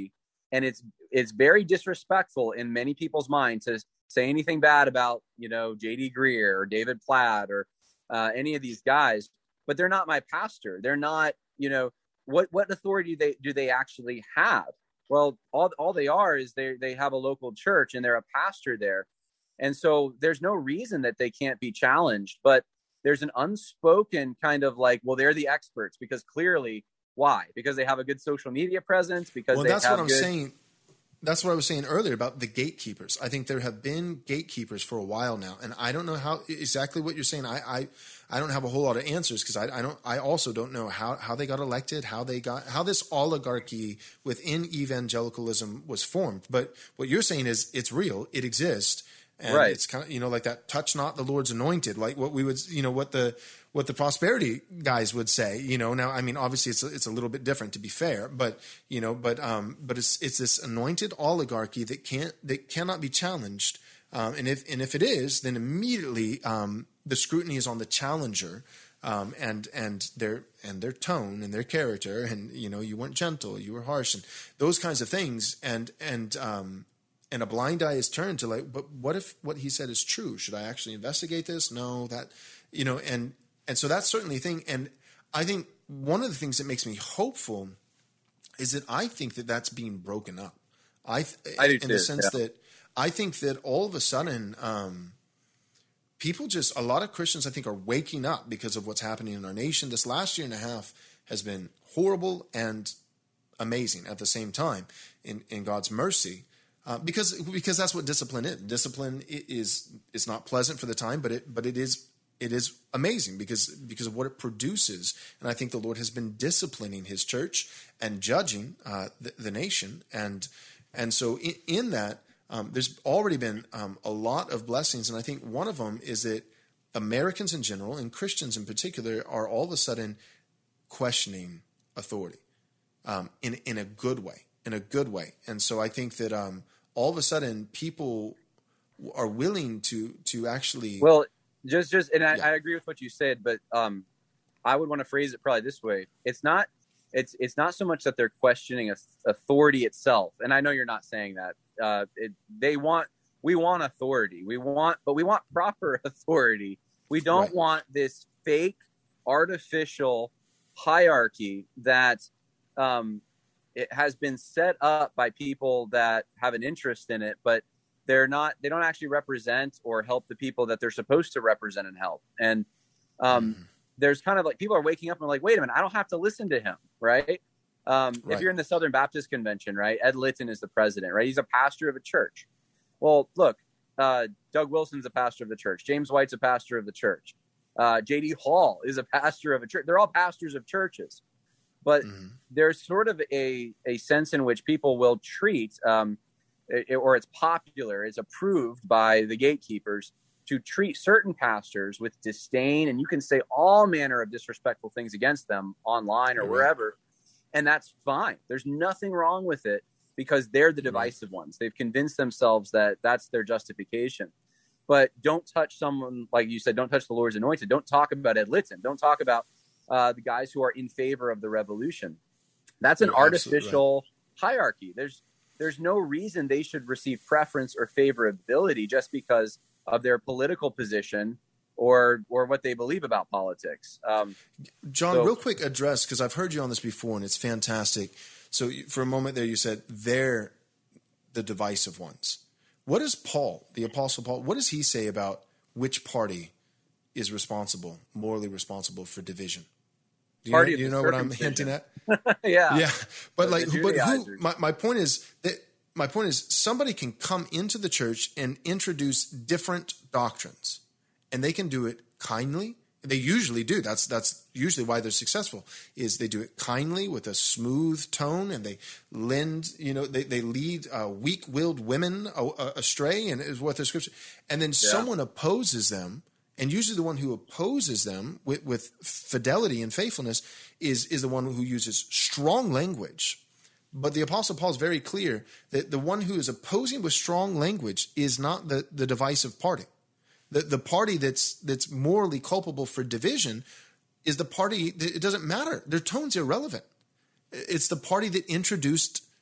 And it's it's very disrespectful in many people's minds to say anything bad about, you know, J D Greear or David Platt or uh, any of these guys, but they're not my pastor. They're not, you know, what what authority do they do they actually have? Well, all all they are is they they have a local church and they're a pastor there. And so there's no reason that they can't be challenged, but there's an unspoken kind of like, well, they're the experts because clearly why? Because they have a good social media presence, because well, they that's have what I'm good... saying. That's what I was saying earlier about the gatekeepers. I think there have been gatekeepers for a while now, and I don't know how exactly what you're saying. I I, I don't have a whole lot of answers because I, I don't. I also don't know how, how they got elected, how they got how this oligarchy within evangelicalism was formed. But what you're saying is it's real. It exists. And right. It's kind of, you know, like that touch not the Lord's anointed, like what we would, you know, what the, what the prosperity guys would say, you know. Now, I mean, obviously it's, a, it's a little bit different to be fair, but, you know, but, um, but it's, it's this anointed oligarchy that can't, that cannot be challenged. Um, and if, and if it is, then immediately, um, the scrutiny is on the challenger, um, and, and their, and their tone and their character. And, you know, you weren't gentle, you were harsh and those kinds of things. And, and, um, And a blind eye is turned to like, but what if what he said is true? Should I actually investigate this? No, that, you know, and and so that's certainly a thing. And I think one of the things that makes me hopeful is that I think that that's being broken up. I, I do in too, the sense yeah. that I think that all of a sudden, um, people just, a lot of Christians I think are waking up because of what's happening in our nation. This last year and a half has been horrible and amazing at the same time in, in God's mercy. Uh, because because that's what discipline is. Discipline is is not pleasant for the time, but it but it is it is amazing because because of what it produces. And I think the Lord has been disciplining His church and judging uh, the, the nation. And and so in, in that, um, there's already been um, a lot of blessings. And I think one of them is that Americans in general and Christians in particular are all of a sudden questioning authority um, in in a good way, in a good way. And so I think that. Um, all of a sudden people are willing to, to actually, well, just, just, and I, yeah. I agree with what you said, but, um, I would want to phrase it probably this way. It's not, it's, it's not so much that they're questioning authority itself. And I know you're not saying that, uh, it, they want, we want authority. We want, but we want proper authority. We don't Right. want this fake artificial hierarchy that, um, it has been set up by people that have an interest in it, but they're not, they don't actually represent or help the people that they're supposed to represent and help. And um, mm-hmm. there's kind of like, people are waking up and like, wait a minute, I don't have to listen to him. Right. Um, right. If you're in the Southern Baptist Convention, right, Ed Litton is the president, right? He's a pastor of a church. Well, look, uh, Doug Wilson's a pastor of the church. James White's a pastor of the church. Uh, J D Hall is a pastor of a church. They're all pastors of churches. But mm-hmm. there's sort of a, a sense in which people will treat, um, it, or it's popular, it's approved by the gatekeepers to treat certain pastors with disdain. And you can say all manner of disrespectful things against them online or mm-hmm. wherever. And that's fine. There's nothing wrong with it because they're the divisive mm-hmm. ones. They've convinced themselves that that's their justification. But don't touch someone, like you said, don't touch the Lord's anointed. Don't talk about Ed Litton. Don't talk about Uh, the guys who are in favor of the revolution. That's an You're artificial right. hierarchy. There's there's no reason they should receive preference or favorability just because of their political position or or what they believe about politics. Um, John, so, real quick address, because I've heard you on this before and it's fantastic. So for a moment there you said they're the divisive ones. What does Paul, the Apostle Paul, what does he say about which party is responsible, morally responsible for division? Do you know, do you know what I'm hinting at? yeah. Yeah. But like, but who, my, my point is that my point is somebody can come into the church and introduce different doctrines and they can do it kindly. They usually do. That's, that's usually why they're successful is they do it kindly with a smooth tone and they lend, you know, they, they lead uh, weak-willed women astray and is what the scripture, and then yeah. someone opposes them. And usually the one who opposes them with, with fidelity and faithfulness is, is the one who uses strong language. But the Apostle Paul is very clear that the one who is opposing with strong language is not the, the divisive party. The, the party that's that's morally culpable for division is the party that it doesn't matter. Their tone's irrelevant. It's the party that introduced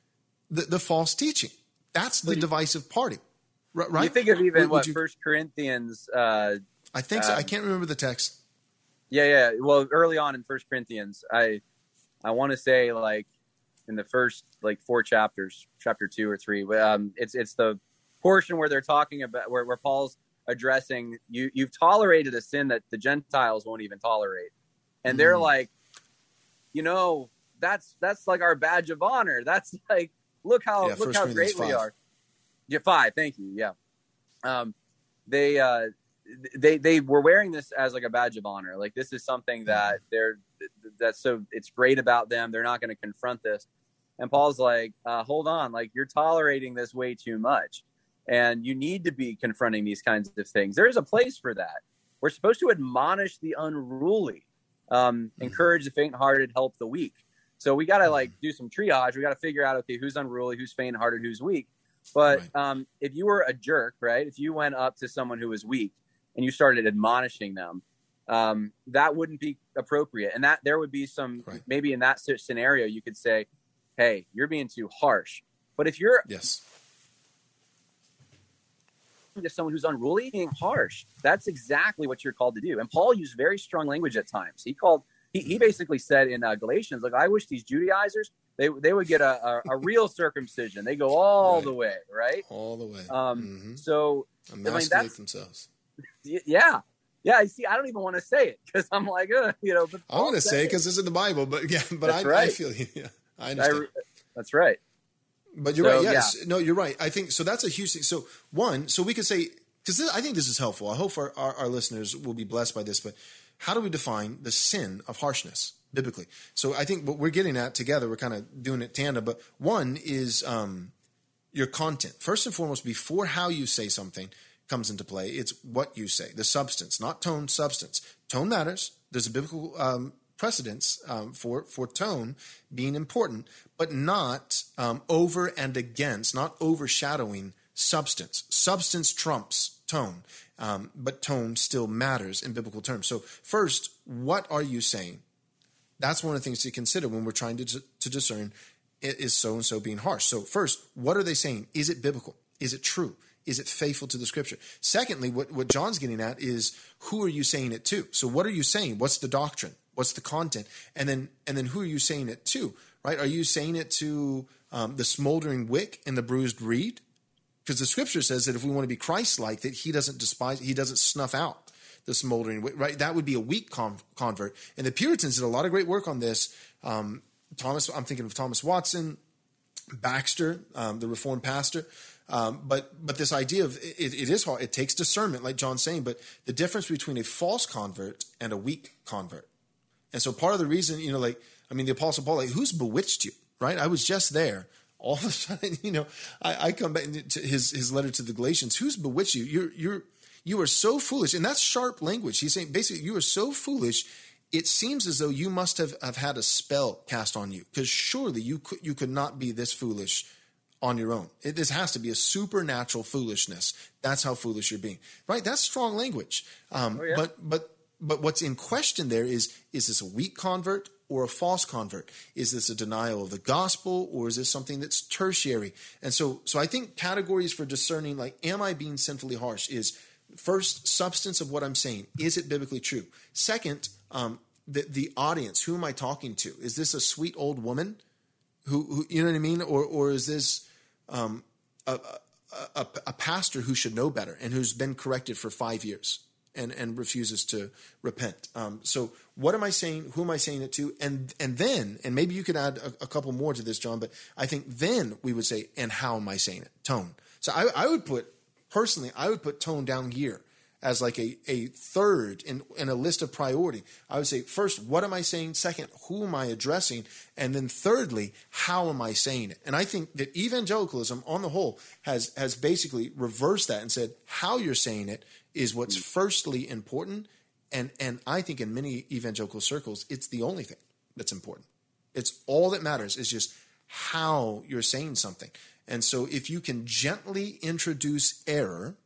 the, the false teaching. That's the well, you, divisive party, right? You think of even would, what would you, First Corinthians. Uh, I think so. um, I can't remember the text. Yeah, yeah. Well, early on in First Corinthians, I I want to say like in the first like four chapters, chapter two or three. Um, it's it's the portion where they're talking about where, where Paul's addressing you. You've tolerated a sin that the Gentiles won't even tolerate, and they're Mm. like, you know, that's that's like our badge of honor. That's like, look how Yeah, look First how Corinthians great we five. are. Yeah, five. Thank you. Yeah. Um, they uh, they they were wearing this as like a badge of honor. Like this is something that they're that's so it's great about them. They're not going to confront this. And Paul's like, uh, hold on, like you're tolerating this way too much, and you need to be confronting these kinds of things. There is a place for that. We're supposed to admonish the unruly, um, encourage the faint-hearted, help the weak. So we got to like do some triage. We got to figure out, okay, who's unruly, who's faint-hearted, who's weak. But Right. um, if you were a jerk, right, if you went up to someone who was weak and you started admonishing them, um, that wouldn't be appropriate. And that there would be some, Right. maybe in that scenario, you could say, hey, you're being too harsh. But if you're Yes. just someone who's unruly, being harsh, that's exactly what you're called to do. And Paul used very strong language at times. He called, he, he basically said in uh, Galatians, like, I wish these Judaizers, they they would get a, a, a real circumcision. They go all Right. the way, right? All the way. Um, Mhm. So, Emasculate that's- themselves. y- yeah. Yeah, I see. I don't even want to say it because I'm like, uh, you know. But I want to Paul say said it because it's in the Bible, but yeah, but I, That's I right. feel you. Yeah, I I, understand. that's right. But you're So, right. Yes. No, you're right. I think so. That's a huge thing. So one, so we could say, because I think this is helpful. I hope our, our, our listeners will be blessed by this. But how do we define the sin of harshness biblically? So I think what we're getting at together, we're kind of doing it tandem. But one is um, your content. First and foremost, before how you say something comes into play, it's what you say, the substance, not tone, substance. Tone matters. There's a biblical um, precedence um, for for tone being important, but not um, over and against, not overshadowing substance. Substance trumps tone, um, but tone still matters in biblical terms. So first, what are you saying? That's one of the things to consider when we're trying to, to discern, is so-and-so being harsh. So first, what are they saying? Is it biblical? Is it true? Is it faithful to the scripture? Secondly, what, what John's getting at is, who are you saying it to? So what are you saying? What's the doctrine? What's the content? And then and then who are you saying it to, right? Are you saying it to um, the smoldering wick and the bruised reed? Because the scripture says that if we want to be Christ-like, that he doesn't despise, he doesn't snuff out the smoldering wick, right? That would be a weak con- convert. And the Puritans did a lot of great work on this. Um, Thomas, I'm thinking of Thomas Watson, Baxter, um, the Reformed pastor. Um, but but this idea of it, it is hard. It takes discernment, like John's saying. But the difference between a false convert and a weak convert. And so part of the reason, you know, like, I mean, the Apostle Paul, like, who's bewitched you, right? I was just there. All of a sudden, you know, I, I come back to his his letter to the Galatians. Who's bewitched you? You're you're you are so foolish, and that's sharp language. He's saying basically, you are so foolish. It seems as though you must have, have had a spell cast on you, because surely you could you could not be this foolish on your own. It, this has to be a supernatural foolishness. That's how foolish you're being, right? That's strong language. Um, Oh, yeah. But but but what's in question there is: is this a weak convert or a false convert? Is this a denial of the gospel, or is this something that's tertiary? And so, so I think categories for discerning, like, am I being sinfully harsh? Is first, substance of what I'm saying. Is it biblically true? Second, um, the the audience. Who am I talking to? Is this a sweet old woman? Who, who you know what I mean? Or or is this um, a, a, a, a pastor who should know better and who's been corrected for five years and, and refuses to repent? Um, so what am I saying? Who am I saying it to? And and then, and maybe you could add a, a couple more to this, John, but I think then we would say, and how am I saying it? Tone. So I, I would put, personally, I would put tone down here as like a, a third in, in a list of priority. I would say, first, what am I saying? Second, who am I addressing? And then thirdly, how am I saying it? And I think that evangelicalism on the whole has, has basically reversed that and said, how you're saying it is what's firstly important. And, and I think in many evangelical circles, it's the only thing that's important. It's all that matters is just how you're saying something. And so if you can gently introduce error,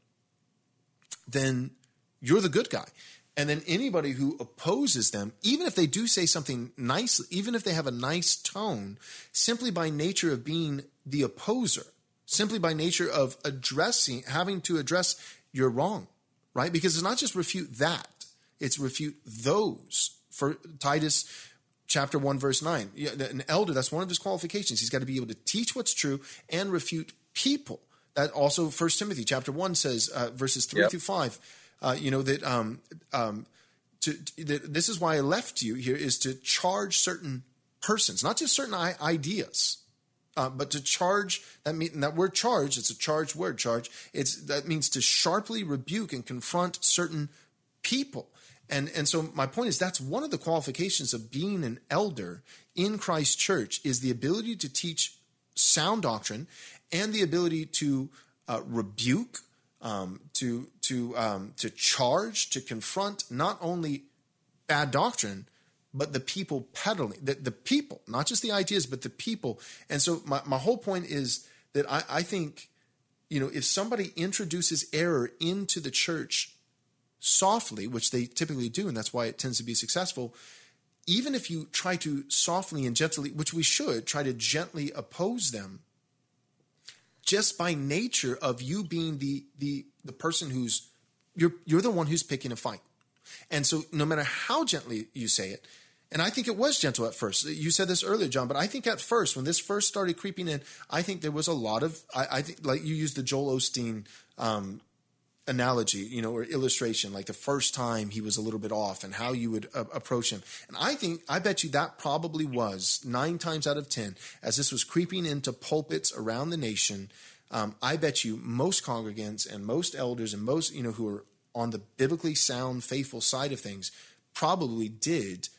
then you're the good guy. And then anybody who opposes them, even if they do say something nice, even if they have a nice tone, simply by nature of being the opposer simply by nature of addressing, having to address your wrong, right? Because it's not just refute that, it's refute those. For Titus chapter one, verse nine, an elder, that's one of his qualifications. He's got to be able to teach what's true and refute people. That also First Timothy chapter one says, uh, verses three yep. through five, uh, you know, that, um, um, to, to that this is why I left you here, is to charge certain persons, not just certain I- ideas, uh, but to charge. That mean that word charge, it's a charged word, charge. It's that means to sharply rebuke and confront certain people. And and so my point is, that's one of the qualifications of being an elder in Christ's church, is the ability to teach sound doctrine and the ability to uh, rebuke, um, to to um, to charge, to confront not only bad doctrine, but the people peddling, the, the people, not just the ideas, but the people. And so my, my whole point is that I, I think, you know, if somebody introduces error into the church softly, which they typically do, and that's why it tends to be successful, even if you try to softly and gently, which we should, try to gently oppose them, just by nature of you being the the the person who's, you're you're the one who's picking a fight. And so no matter how gently you say it, and I think it was gentle at first. You said this earlier, John, but I think at first, when this first started creeping in, I think there was a lot of, I, I think, like you used the Joel Osteen um, analogy, you know, or illustration, like the first time he was a little bit off and how you would uh, approach him. And I think, I bet you that probably was nine times out of ten, as this was creeping into pulpits around the nation, um, I bet you most congregants and most elders and most, you know, who are on the biblically sound, faithful side of things probably did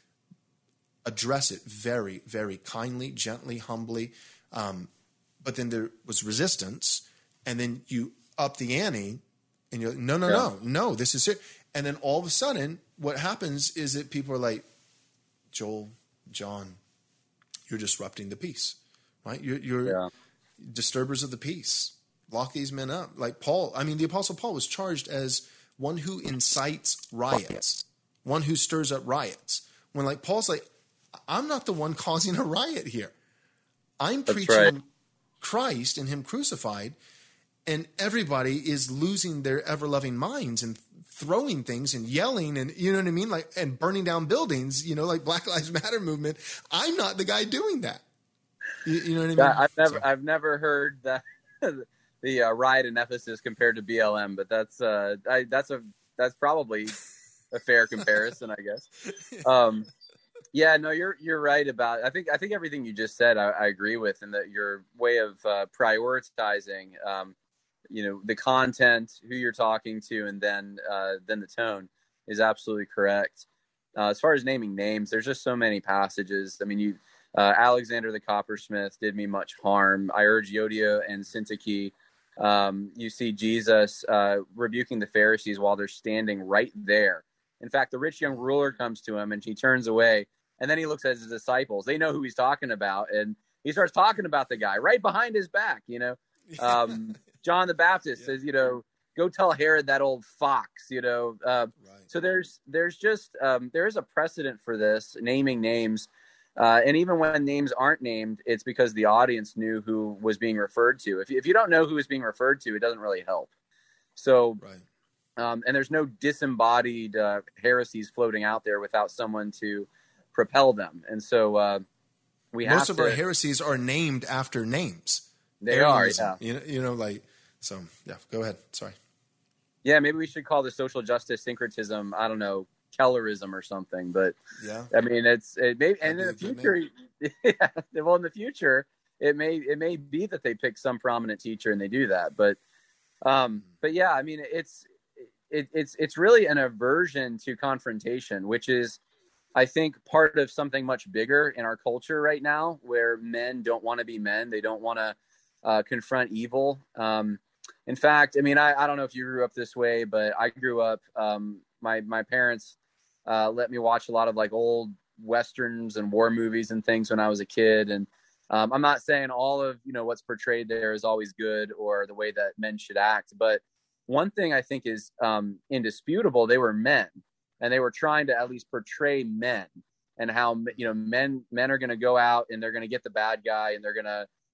address it very, very kindly, gently, humbly. Um, but then there was resistance, and then you up the ante, and you're like, no, no, yeah. no, no, this is it. And then all of a sudden, what happens is that people are like, Joel, John, you're disrupting the peace, right? You're, you're yeah. disturbers of the peace. Lock these men up. Like Paul, I mean, the Apostle Paul was charged as one who incites riots, one who stirs up riots. When like Paul's like, I'm not the one causing a riot here. I'm That's preaching right. Christ and him crucified, and everybody is losing their ever-loving minds and throwing things and yelling and, you know what I mean? Like, and burning down buildings, you know, like Black Lives Matter movement. I'm not the guy doing that. You, you know what I mean? Yeah, I've never, so. I've never heard that the uh, riot in Ephesus compared to B L M, but that's, uh, I, that's a, that's probably a fair comparison, I guess. Um, Yeah, no, you're you're right about. I think I think everything you just said, I, I agree with, and that your way of uh, prioritizing, um, you know, the content, who you're talking to, and then uh, then the tone is absolutely correct. Uh, as far as naming names, there's just so many passages. I mean, you uh, Alexander the Coppersmith did me much harm. I urge Euodia and Syntyche. Um, you see Jesus uh, rebuking the Pharisees while they're standing right there. In fact, the rich young ruler comes to him, and he turns away. And then he looks at his disciples. They know who he's talking about. And he starts talking about the guy right behind his back, you know. Um, John the Baptist yeah. says, you know, go tell Herod that old fox, you know. Uh, right. So there's there's just, um, there is a precedent for this, naming names. Uh, and even when names aren't named, it's because the audience knew who was being referred to. If you, if you don't know who is being referred to, it doesn't really help. So, right. um, and there's no disembodied uh, heresies floating out there without someone to propel them. And so uh, we most have of to, our heresies are named after names. They Arianism, are, yeah. You know, you know, like, so, yeah, go ahead. Sorry. Yeah, maybe we should call the social justice syncretism, I don't know, Kellerism or something. But, yeah, I mean, it's, it may, and in the future, yeah, well, in the future, it may, it may be that they pick some prominent teacher and they do that. But, um, but yeah, I mean, it's, it, it's, it's really an aversion to confrontation, which is, I think, part of something much bigger in our culture right now, where men don't want to be men. They don't want to uh, confront evil. Um, in fact, I mean, I, I don't know if you grew up this way, but I grew up, um, my, my parents uh, let me watch a lot of like old Westerns and war movies and things when I was a kid. And um, I'm not saying all of, you know, what's portrayed there is always good or the way that men should act. But one thing I think is um, indisputable, they were men. And they were trying to at least portray men and how, you know, men men are going to go out and they're going to get the bad guy and they're going to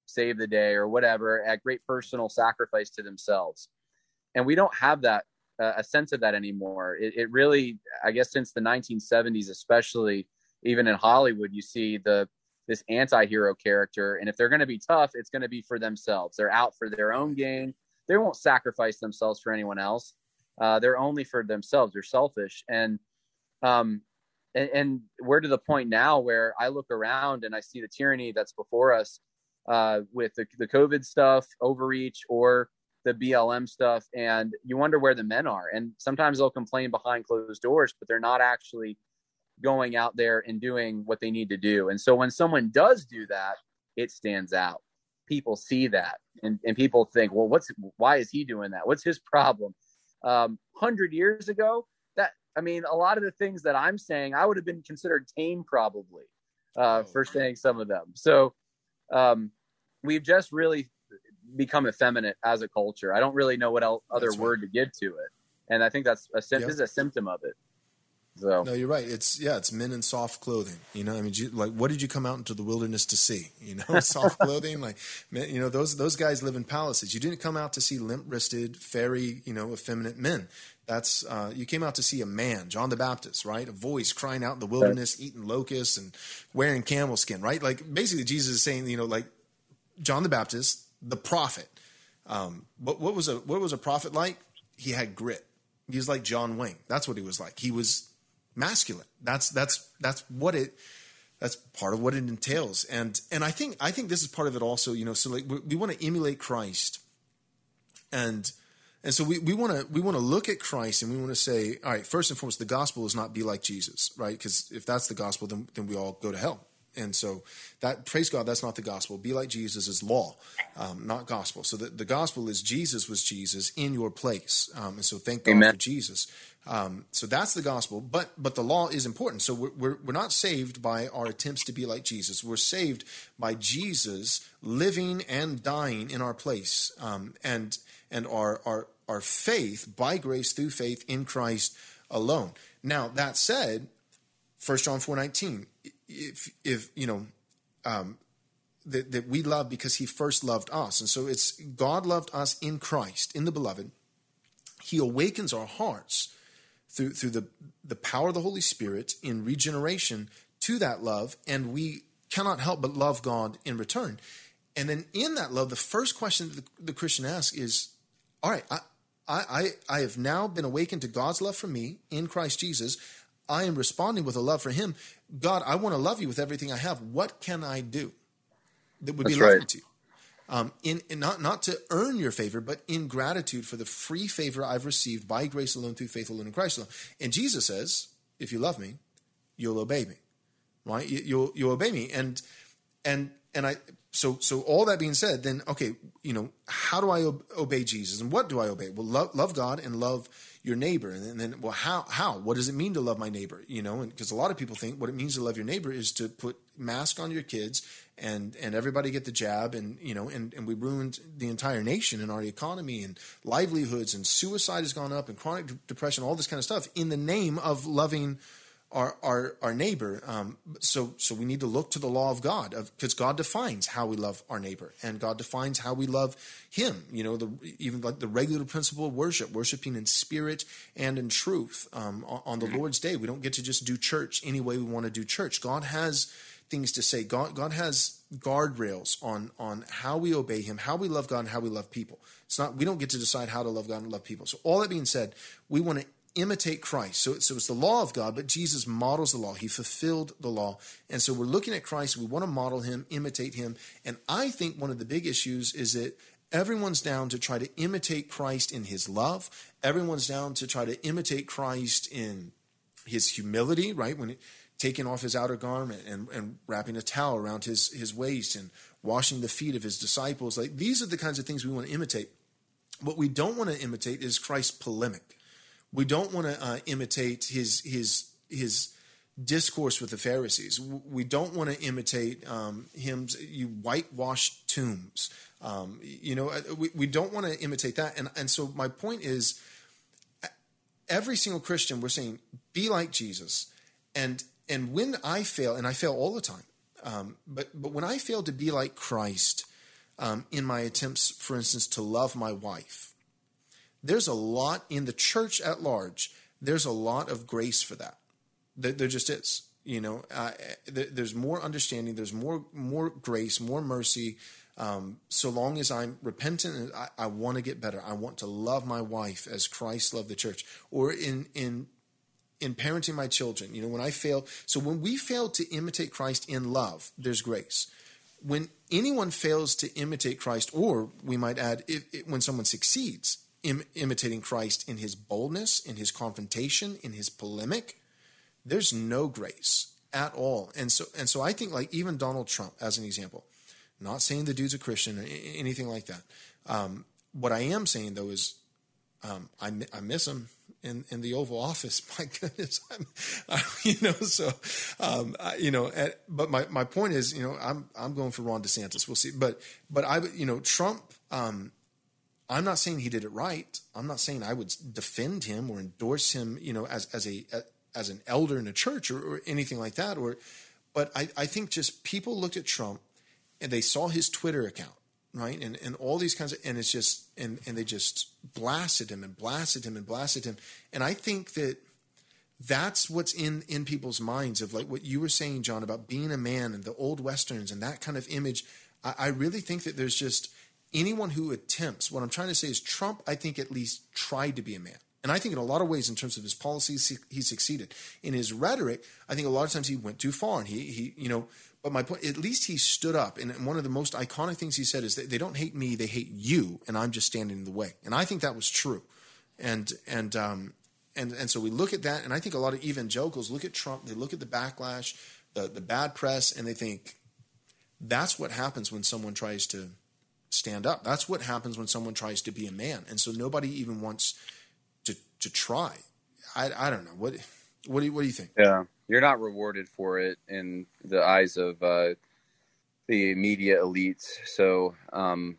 save the day or whatever, at great personal sacrifice to themselves. And we don't have that, uh, a sense of that anymore. It, it really, I guess since the nineteen seventies, especially even in Hollywood, you see the, this anti-hero character. And if they're going to be tough, it's going to be for themselves. They're out for their own gain. They won't sacrifice themselves for anyone else. Uh, they're only for themselves. They're selfish. And, um, and, and we're to the point now where I look around and I see the tyranny that's before us, uh, with the, the COVID stuff, overreach, or the B L M stuff. And you wonder where the men are. And sometimes they'll complain behind closed doors, but they're not actually going out there and doing what they need to do. And so when someone does do that, it stands out. People see that, and, and people think, well, what's, why is he doing that? What's his problem? Um, hundred years ago, that, I mean, a lot of the things that I'm saying, I would have been considered tame probably, uh, for saying some of them. So, um, we've just really become effeminate as a culture. I don't really know what else, other That's word right. to give to it. And I think that's a, Yep. this is a symptom of it. So No, you're right. It's yeah, it's men in soft clothing. You know, I mean, you, like, what did you come out into the wilderness to see? You know, soft clothing. Like, man, you know, those those guys live in palaces. You didn't come out to see limp-wristed, fairy, you know, effeminate men. That's uh, you came out to see a man, John the Baptist, right? A voice crying out in the wilderness, eating locusts and wearing camel skin, right? Like, basically, Jesus is saying, you know, like John the Baptist, the prophet. Um, what, what was a what was a prophet like? He had grit. He was like John Wayne. That's what he was like. He was masculine. That's that's that's what it. That's part of what it entails. And and I think I think this is part of it also. You know, so like we, we want to emulate Christ, and and so we we want to we want to look at Christ and we want to say, all right, first and foremost, the gospel is not be like Jesus, right? Because if that's the gospel, then then we all go to hell. And so that, praise God, that's not the gospel. Be like Jesus is law, um, not gospel. So the, the gospel is Jesus was Jesus in your place. Um, and so thank God Amen. for Jesus. Um, so that's the gospel, but but the law is important. So we're, we're we're not saved by our attempts to be like Jesus. We're saved by Jesus living and dying in our place, um, and and our our our faith by grace through faith in Christ alone. Now that said, First John four nineteen, if if you know um, that that we love because He first loved us, and so it's God loved us in Christ, in the Beloved. He awakens our hearts through through the, the power of the Holy Spirit in regeneration to that love, and we cannot help but love God in return. And then in that love, the first question that the, the Christian asks is, all right, I, I, I have now been awakened to God's love for me in Christ Jesus. I am responding with a love for Him. God, I want to love you with everything I have. What can I do that would That's be loving right. to you? Um, in, in not not to earn your favor, but in gratitude for the free favor I've received by grace alone, through faith alone, in Christ alone. And Jesus says, "If you love me, you'll obey me." Right? You, you'll you'll obey me. And and and I. So so all that being said, then okay, you know, how do I ob- obey Jesus, and what do I obey? Well, love love God and love your neighbor, and then, and then well, how how what does it mean to love my neighbor? You know, and because a lot of people think what it means to love your neighbor is to put mask on your kids and and everybody get the jab, and you know, and and we ruined the entire nation and our economy and livelihoods, and suicide has gone up, and chronic d- depression, all this kind of stuff in the name of loving our our our neighbor. Um, so so we need to look to the law of God, because God defines how we love our neighbor, and God defines how we love Him. You know, the even like the regular principle of worship, worshiping in spirit and in truth. Um, on, on the Lord's Day, we don't get to just do church any way we want to do church. God has things to say. God God has guardrails on on how we obey Him, how we love God, and how we love people. It's not we don't get to decide how to love God and love people. So all that being said, we want to imitate Christ. So, so it's the law of God, but Jesus models the law. He fulfilled the law. And so we're looking at Christ. We want to model Him, imitate Him. And I think one of the big issues is that everyone's down to try to imitate Christ in His love. Everyone's down to try to imitate Christ in His humility, right? When it, taking off His outer garment and, and wrapping a towel around his, his waist and washing the feet of His disciples. Like, these are the kinds of things we want to imitate. What we don't want to imitate is Christ's polemic. We don't want to uh, imitate his his his discourse with the Pharisees. We don't want to imitate um, him. You whitewash tombs. Um, you know, we, we don't want to imitate that. And and so my point is, every single Christian, we're saying, be like Jesus. And and when I fail, and I fail all the time, um, but but when I fail to be like Christ, um, in my attempts, for instance, to love my wife. There's a lot in the church at large. There's a lot of grace for that. There, there just is. You know, uh, there, there's more understanding. There's more more grace, more mercy. Um, so long as I'm repentant and I, I want to get better. I want to love my wife as Christ loved the church. Or in in in parenting my children, you know, when I fail. So when we fail to imitate Christ in love, there's grace. When anyone fails to imitate Christ, or we might add, if, if, when someone succeeds in imitating Christ in his boldness, in his confrontation, in his polemic, there's no grace at all. And so, and so I think, like, even Donald Trump, as an example, not saying the dude's a Christian or anything like that. Um, what I am saying, though, is um, I, I miss him in, in the Oval Office. My goodness, I'm, I, you know. So, um, I, you know. At, but my, my point is, you know, I'm I'm going for Ron DeSantis. We'll see. But but I, you know, Trump. Um, I'm not saying he did it right. I'm not saying I would defend him or endorse him, you know, as as a as an elder in a church or, or anything like that. Or, but I, I think just people looked at Trump and they saw his Twitter account, right, and and all these kinds of, and it's just and and they just blasted him and blasted him and blasted him. And I think that that's what's in in people's minds of, like, what you were saying, John, about being a man and the old Westerns and that kind of image. I, I really think that there's just anyone who attempts, what I'm trying to say is Trump, I think, at least tried to be a man. And I think in a lot of ways, in terms of his policies, he, he succeeded. In his rhetoric, I think a lot of times he went too far. And he, he, you know, but my point, at least he stood up. And one of the most iconic things he said is that they don't hate me, they hate you, and I'm just standing in the way. And I think that was true. And and um and and so we look at that, and I think a lot of evangelicals look at Trump, they look at the backlash, the the bad press, and they think that's what happens when someone tries to stand up. That's what happens when someone tries to be a man. And so nobody even wants to to try. I I don't know. What what do you, what do you think? Yeah, you're not rewarded for it in the eyes of uh, the media elites. So um,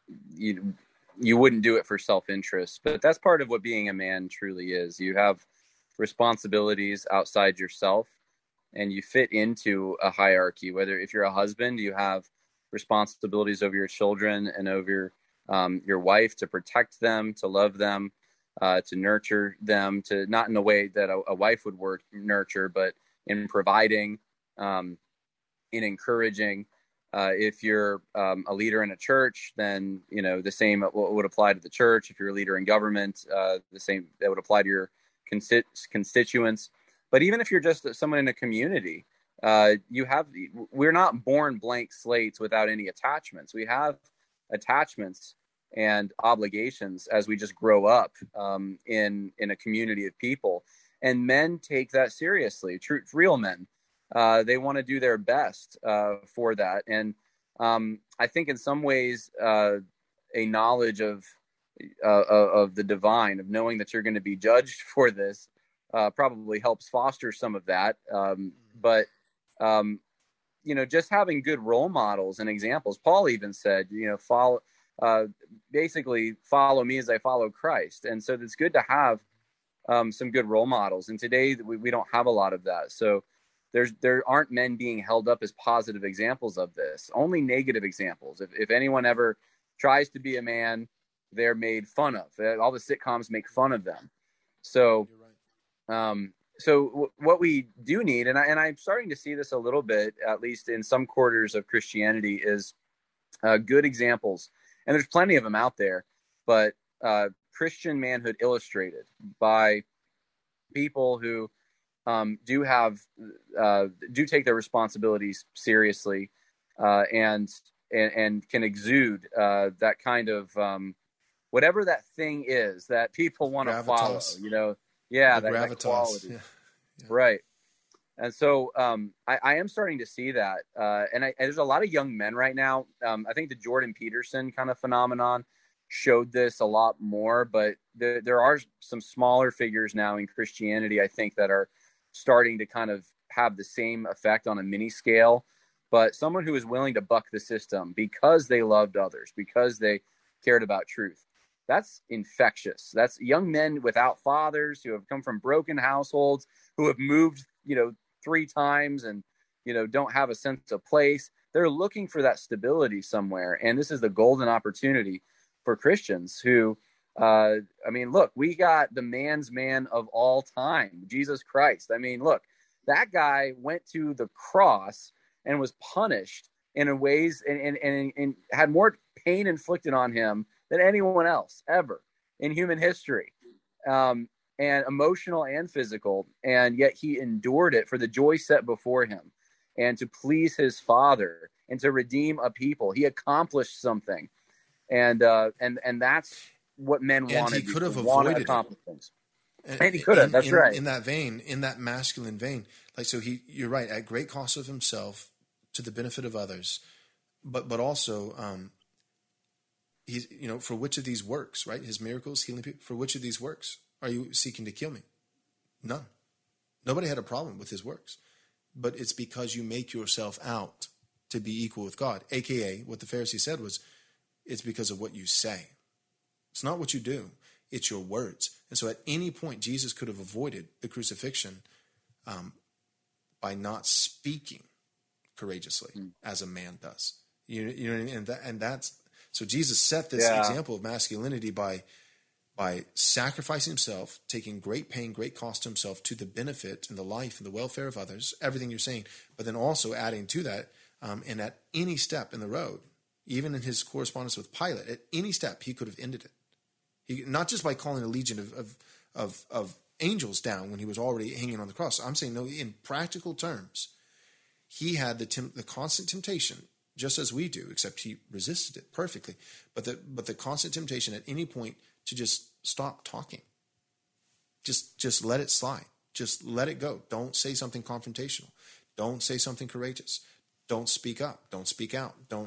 you you wouldn't do it for self-interest. But that's part of what being a man truly is. You have responsibilities outside yourself, and you fit into a hierarchy. Whether if you're a husband, you have responsibilities over your children and over your, um, your wife, to protect them, to love them, uh, to nurture them, to not in a way that a, a wife would work nurture, but in providing, um, in encouraging. Uh, if you're um, a leader in a church, then, you know, the same would apply to the church. If you're a leader in government, uh, the same, that would apply to your consti- constituents. But even if you're just someone in a community, uh, you have, we're not born blank slates without any attachments. We have attachments and obligations as we just grow up um, in, in a community of people. And men take that seriously, true, real men. Uh, they want to do their best uh, for that. And um, I think in some ways, uh, a knowledge of, uh, of the divine, of knowing that you're going to be judged for this, uh, probably helps foster some of that. Um, but, um, you know, just having good role models and examples. Paul even said, you know, follow, uh, basically follow me as I follow Christ. And so it's good to have um, some good role models. And today we, we don't have a lot of that. So There's, there aren't men being held up as positive examples of this, only negative examples. If, if anyone ever tries to be a man, they're made fun of. All the sitcoms make fun of them. So, um, so w- what we do need, and, I, and I'm starting to see this a little bit, at least in some quarters of Christianity, is uh, good examples. And there's plenty of them out there, but uh, Christian manhood illustrated by people who Um, do have uh, do take their responsibilities seriously uh, and, and and can exude uh, that kind of um, whatever that thing is that people want to follow. You know, yeah, that, that quality, yeah. Yeah. Right. And so um, I, I am starting to see that, uh, and, I, and there's a lot of young men right now. Um, I think the Jordan Peterson kind of phenomenon showed this a lot more, but there, there are some smaller figures now in Christianity, I think, that are starting to kind of have the same effect on a mini scale, but someone who is willing to buck the system because they loved others, because they cared about truth. That's infectious. That's young men without fathers who have come from broken households, who have moved, you know, three times and, you know, don't have a sense of place. they're looking for that stability somewhere. And this is the golden opportunity for Christians who, uh, I mean, look, we got the man's man of all time, Jesus Christ. I mean, look, that guy went to the cross and was punished in ways and, and, and, and had more pain inflicted on him than anyone else ever in human history, um, and emotional and physical. And yet he endured it for the joy set before him and to please his Father and to redeem a people. He accomplished something. And, uh, and, and that's what men and wanted. He could have avoided avoided things. it. And he could have, that's in, right. In that vein, in that masculine vein, like, so he, you're right, at great cost of himself to the benefit of others, but, but also, um, he's, you know, for which of these works, right? His miracles, healing people, for which of these works are you seeking to kill me? None. Nobody had a problem with his works, but it's because you make yourself out to be equal with God, A K A what the Pharisee said was, it's because of what you say. It's not what you do. It's your words. And so at any point, Jesus could have avoided the crucifixion um, by not speaking courageously mm. as a man does. You, you know what I mean? And, that, and that's, so Jesus set this yeah. example of masculinity by, by sacrificing himself, taking great pain, great cost to himself to the benefit and the life and the welfare of others, everything you're saying, but then also adding to that, um, and at any step in the road, even in his correspondence with Pilate, at any step, he could have ended it. He, not just by calling a legion of, of, of, of angels down when he was already hanging on the cross. I'm saying, no, in practical terms, he had the temp, the constant temptation, just as we do, except he resisted it perfectly. But the, but the constant temptation at any point to just stop talking. Just, just let it slide. Just let it go. Don't say something confrontational. Don't say something courageous. Don't speak up. Don't speak out. Don't,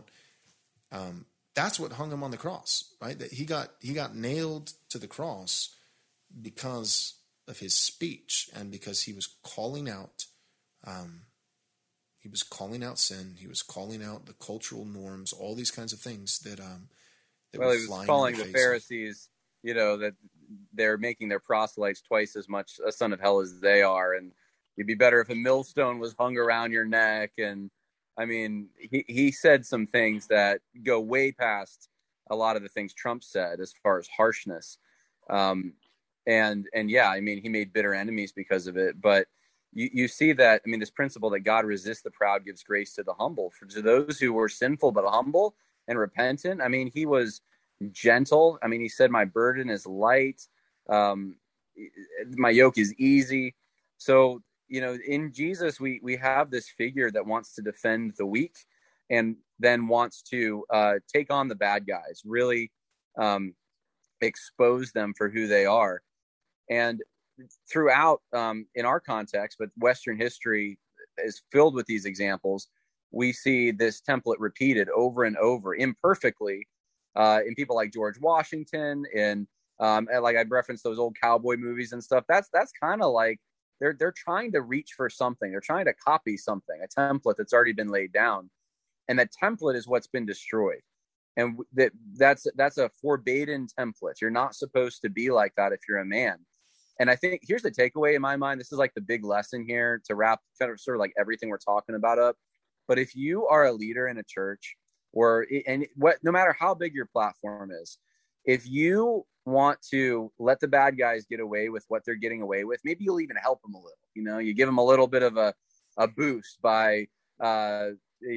Um, that's what hung him on the cross, right? That he got he got nailed to the cross because of his speech and because he was calling out, um, he was calling out sin. He was calling out the cultural norms, all these kinds of things that. Um, that well, were he was flying calling in the, the face Pharisees, of, you know, that they're making their proselytes twice as much a son of hell as they are, and it'd be better if a millstone was hung around your neck. And I mean, he, he said some things that go way past a lot of the things Trump said as far as harshness. Um, and, and yeah, I mean, he made bitter enemies because of it, but you, you see that, I mean, this principle that God resists the proud, gives grace to the humble. For to those who were sinful, but humble and repentant, I mean, he was gentle. I mean, he said, my burden is light. Um, my yoke is easy. So, you know, in Jesus, we we have this figure that wants to defend the weak and then wants to uh, take on the bad guys, really um, expose them for who they are. And throughout, um, in our context, but Western history is filled with these examples. We see this template repeated over and over, imperfectly, uh, in people like George Washington, and, um, and like I referenced those old cowboy movies and stuff. That's that's kind of like, They're they're trying to reach for something. They're trying to copy something, a template that's already been laid down, and that template is what's been destroyed. And that that's that's a forbidden template. You're not supposed to be like that if you're a man. And I think here's the takeaway in my mind. This is like the big lesson here to wrap kind of sort of like everything we're talking about up. But if you are a leader in a church, or and what, no matter how big your platform is, if you want to let the bad guys get away with what they're getting away with, maybe you'll even help them a little. You know, you give them a little bit of a, a boost by uh,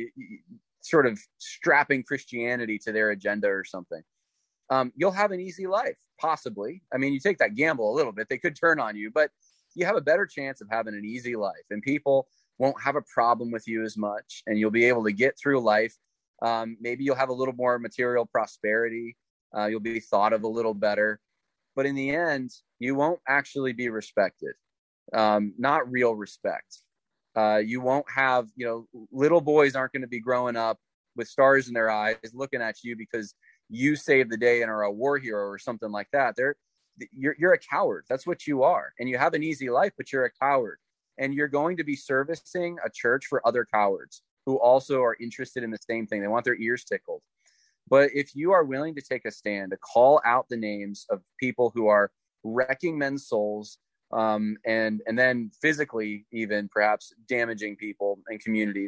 sort of strapping Christianity to their agenda or something. Um, you'll have an easy life, possibly. I mean, you take that gamble a little bit, they could turn on you, but you have a better chance of having an easy life, and people won't have a problem with you as much, and you'll be able to get through life. Um, maybe you'll have a little more material prosperity. Uh, you'll be thought of a little better, but in the end, you won't actually be respected. Um, not real respect. Uh, you won't have, you know, little boys aren't going to be growing up with stars in their eyes looking at you because you saved the day and are a war hero or something like that. They're, you're, you're a coward. That's what you are. And you have an easy life, but you're a coward. And you're going to be servicing a church for other cowards who also are interested in the same thing. They want their ears tickled. But if you are willing to take a stand, to call out the names of people who are wrecking men's souls, um, and and then physically even perhaps damaging people and communities,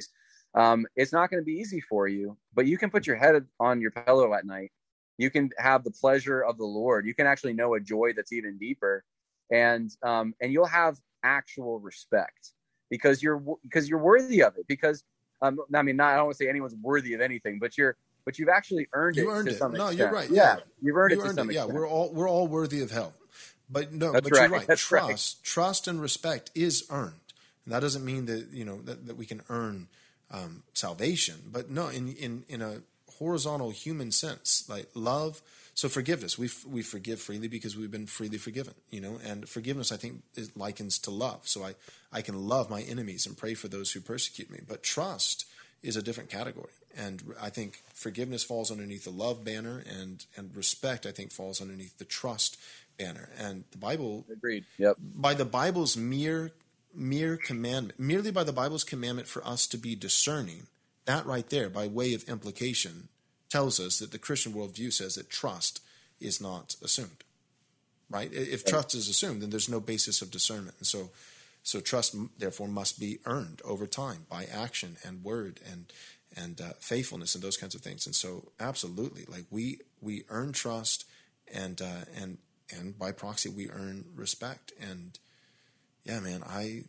Um, it's not going to be easy for you, but you can put your head on your pillow at night. You can have the pleasure of the Lord. You can actually know a joy that's even deeper, and um, and you'll have actual respect because you're because you're worthy of it. Because um, I mean, not I don't want to say anyone's worthy of anything, but you're but you've actually earned you it earned to it. some No, extent. you're right. Yeah, Yeah, you've earned you it to earned some it. extent. Yeah, we're all we're all worthy of help. But no, That's but right. you're right. That's trust, right. trust, and respect is earned. And that doesn't mean that you know that, that we can earn um, salvation, but no, in in in a horizontal human sense, like love. So forgiveness, we we forgive freely because we've been freely forgiven. You know, and forgiveness, I think, is likens to love. So I I can love my enemies and pray for those who persecute me. But trust is a different category, and I think forgiveness falls underneath the love banner, and and respect, I think, falls underneath the trust banner. And the Bible, Agreed. Yep. by the Bible's mere mere commandment, merely by the Bible's commandment for us to be discerning, that right there, by way of implication, tells us that the Christian worldview says that trust is not assumed. Right? If trust is assumed, then there's no basis of discernment, and so. So trust, therefore, must be earned over time by action and word and and uh, faithfulness and those kinds of things. And so, absolutely, like we we earn trust, and uh, and and by proxy, we earn respect. And yeah, man, I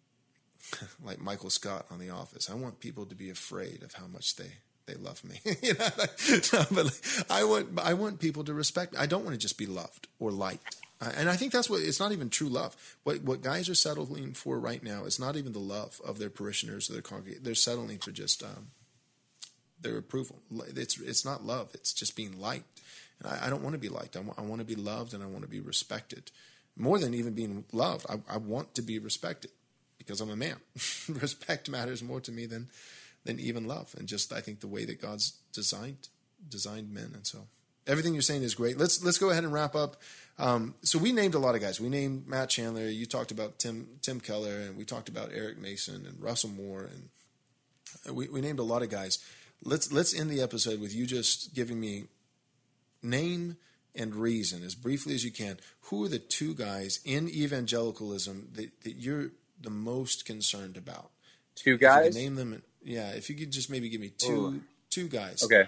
like Michael Scott on The Office. I want people to be afraid of how much they they love me. you know, no, but like, I want I want people to respect me. I don't want to just be loved or liked. And I think that's what, it's not even true love. What what guys are settling for right now is not even the love of their parishioners or their congregation. They're settling for just um, their approval. It's it's not love. It's just being liked. And I, I don't want to be liked. I, w- I want to be loved, and I want to be respected. More than even being loved, I, I want to be respected because I'm a man. Respect matters more to me than than even love. And just I think the way that God's designed designed men. And so everything you're saying is great. Let's let's go ahead and wrap up. Um, so we named a lot of guys. We named Matt Chandler. You talked about Tim Tim Keller, and we talked about Eric Mason and Russell Moore, and we, we named a lot of guys. Let's let's end the episode with you just giving me name and reason as briefly as you can. Who are the two guys in evangelicalism that, that you're the most concerned about? Two guys? If you could name them. Yeah, if you could just maybe give me two Ooh. two guys. Okay.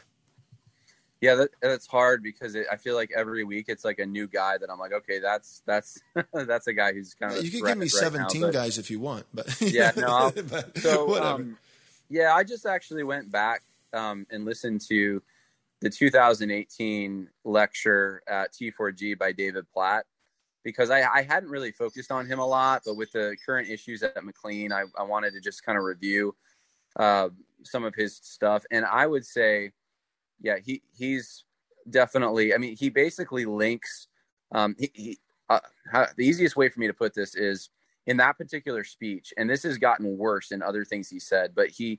Yeah, that, that's hard because it, I feel like every week it's like a new guy that I'm like, okay, that's that's that's a guy who's kind of. You could give me right seventeen now, but, guys if you want, but yeah, no. I'll, but so whatever. Um, yeah, I just actually went back um, and listened to the two thousand eighteen lecture at T four G by David Platt because I, I hadn't really focused on him a lot, but with the current issues at McLean, I, I wanted to just kind of review uh, some of his stuff, and I would say. Yeah, he he's definitely. I mean, he basically links. Um, he, he uh, how, the easiest way for me to put this is in that particular speech, and this has gotten worse in other things he said. But he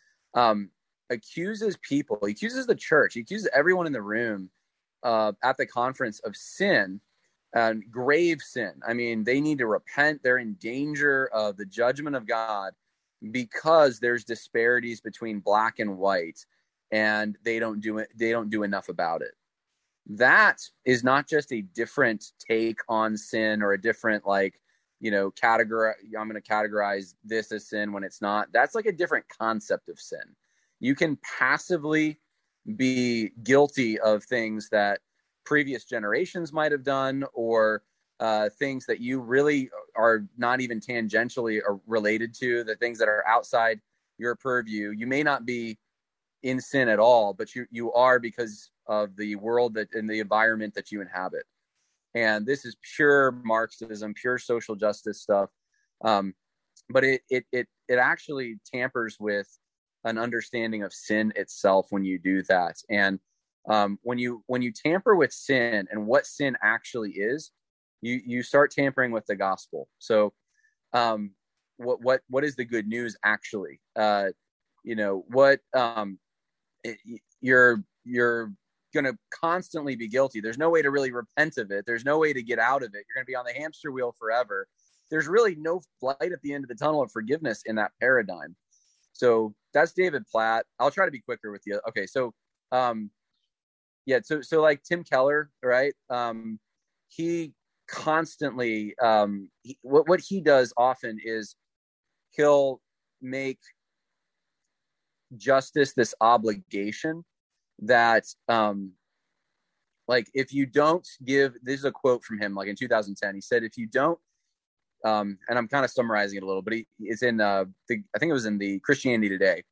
um, accuses people, he accuses the church, he accuses everyone in the room uh, at the conference of sin and grave sin. I mean, they need to repent. They're in danger of the judgment of God because there's disparities between black and white. And they don't do it. They don't do enough about it. That is not just a different take on sin or a different, like, you know, categorize. I'm going to categorize this as sin when it's not. That's like a different concept of sin. You can passively be guilty of things that previous generations might have done, or uh, things that you really are not even tangentially related to. The things that are outside your purview. You may not be in sin at all, but you you are because of the world that and the environment that you inhabit. And this is pure Marxism, pure social justice stuff. Um, but it it it it actually tampers with an understanding of sin itself when you do that. And um, when you when you tamper with sin and what sin actually is, you you start tampering with the gospel. So um, what what what is the good news actually? Uh, you know what? Um, It, you're you're going to constantly be guilty. There's no way to really repent of it. There's no way to get out of it. You're going to be on the hamster wheel forever. There's really no light at the end of the tunnel of forgiveness in that paradigm. So that's David Platt. I'll try to be quicker with you. Okay, so um, yeah, so so like Tim Keller, right? Um, he constantly um, he, what what he does often is he'll make justice this obligation that, um, like, if you don't give, this is a quote from him, like in two thousand ten, he said, if you don't, um, and I'm kind of summarizing it a little, but he, it's in, uh, the, I think it was in the Christianity Today.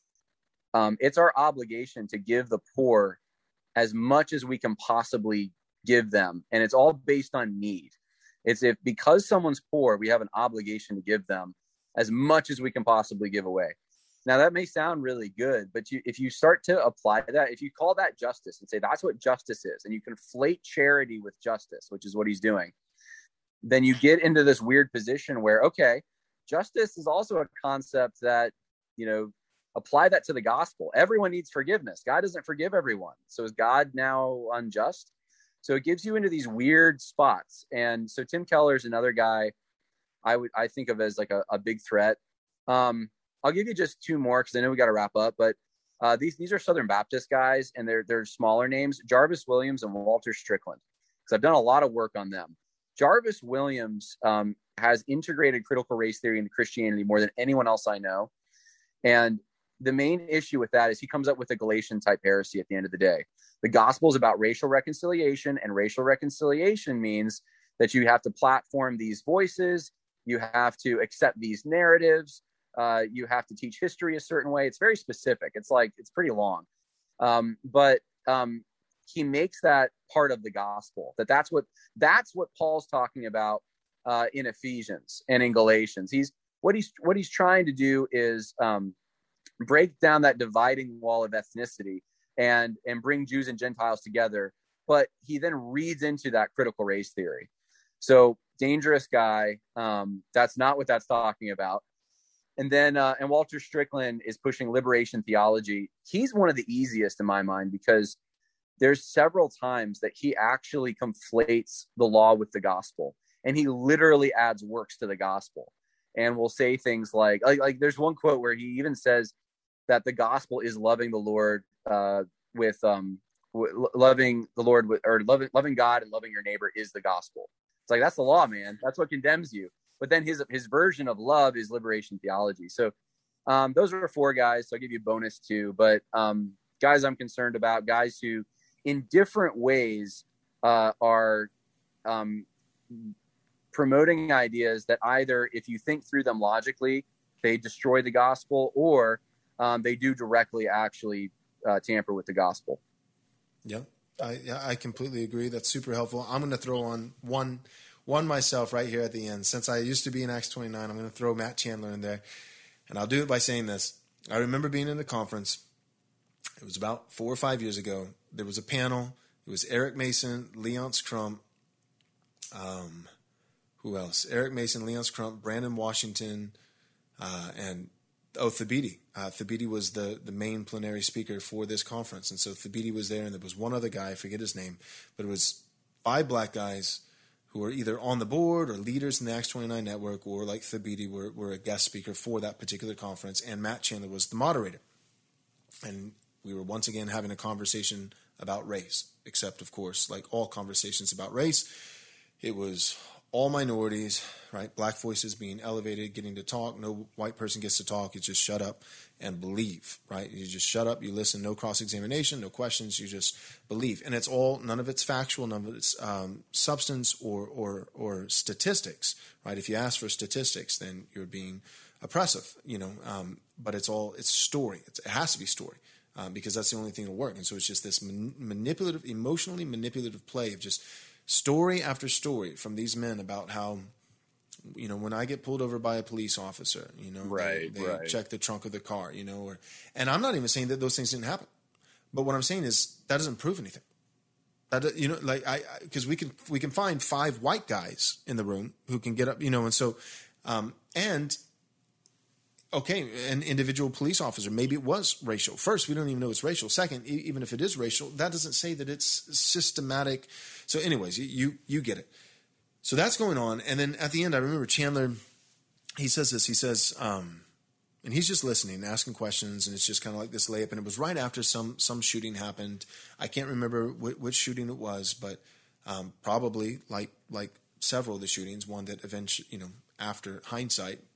Um, it's our obligation to give the poor as much as we can possibly give them. And it's all based on need. It's if, because someone's poor, we have an obligation to give them as much as we can possibly give away. Now, that may sound really good, but you, if you start to apply that, if you call that justice and say that's what justice is, and you conflate charity with justice, which is what he's doing, then you get into this weird position where, okay, justice is also a concept that, you know, apply that to the gospel. Everyone needs forgiveness. God doesn't forgive everyone. So is God now unjust? So it gives you into these weird spots. And so Tim Keller is another guy I would, I think of as like a, a big threat. Um, I'll give you just two more because I know we got to wrap up, but uh, these these are Southern Baptist guys, and they're they're smaller names: Jarvis Williams and Walter Strickland. Because I've done a lot of work on them. Jarvis Williams um, has integrated critical race theory into Christianity more than anyone else I know, and the main issue with that is he comes up with a Galatian type heresy at the end of the day. The gospel is about racial reconciliation, and racial reconciliation means that you have to platform these voices, you have to accept these narratives. Uh, you have to teach history a certain way. It's very specific. It's like, it's pretty long. Um, but um, he makes that part of the gospel, that that's what, that's what Paul's talking about uh, in Ephesians and in Galatians. He's, what he's, what he's trying to do is um, break down that dividing wall of ethnicity and, and bring Jews and Gentiles together. But he then reads into that critical race theory. So dangerous guy. Um, that's not what that's talking about. And then, uh, and Walter Strickland is pushing liberation theology. He's one of the easiest in my mind because there's several times that he actually conflates the law with the gospel, and he literally adds works to the gospel, and will say things like, like, like there's one quote where he even says that the gospel is loving the Lord uh, with, um, w- loving the Lord with, or loving, loving God and loving your neighbor is the gospel. It's like, that's the law, man. That's what condemns you. But then his his version of love is liberation theology. So um, those are four guys. So I'll give you a bonus too. But um, guys I'm concerned about, guys who in different ways uh, are um, promoting ideas that either, if you think through them logically, they destroy the gospel, or um, they do directly actually uh, tamper with the gospel. Yeah, I, I completely agree. That's super helpful. I'm going to throw on one One myself right here at the end. Since I used to be in Acts twenty-nine, I'm going to throw Matt Chandler in there. And I'll do it by saying this. I remember being in a conference. It was about four or five years ago. There was a panel. It was Eric Mason, Leonce Crump. Um, who else? Eric Mason, Leonce Crump, Brandon Washington, uh, and oh, Thabiti. Uh, Thabiti was the, the main plenary speaker for this conference. And so Thabiti was there, and there was one other guy, I forget his name, but it was five black guys who were either on the board or leaders in the Acts twenty-nine network, or like Thabiti were, were a guest speaker for that particular conference, and Matt Chandler was the moderator. And we were once again having a conversation about race, except, of course, like all conversations about race, it was all minorities, right? Black voices being elevated, getting to talk. No white person gets to talk. You just shut up and believe, right? You just shut up, you listen, no cross-examination, no questions, you just believe. And it's all, none of it's factual, none of it's um, substance or, or, or statistics, right? If you ask for statistics, then you're being oppressive, you know, um, but it's all, it's story. It's, it has to be story. Um, because that's the only thing that'll work. And so it's just this man- manipulative, emotionally manipulative play of just story after story from these men about how, you know, when I get pulled over by a police officer, you know, right, they, they right. check the trunk of the car, you know, or, and I'm not even saying that those things didn't happen, but what I'm saying is that doesn't prove anything. That, you know, like I, because we can, we can find five white guys in the room who can get up, you know, and so, um, and okay, an individual police officer, maybe it was racial. First, we don't even know it's racial. Second, e- even if it is racial, that doesn't say that it's systematic. So anyways, you, you you get it. So that's going on. And then at the end, I remember Chandler, he says this, he says, um, and he's just listening, asking questions, and it's just kind of like this layup. And it was right after some some shooting happened. I can't remember wh- which shooting it was, but um, probably like like several of the shootings, one that eventually, you know, after hindsight,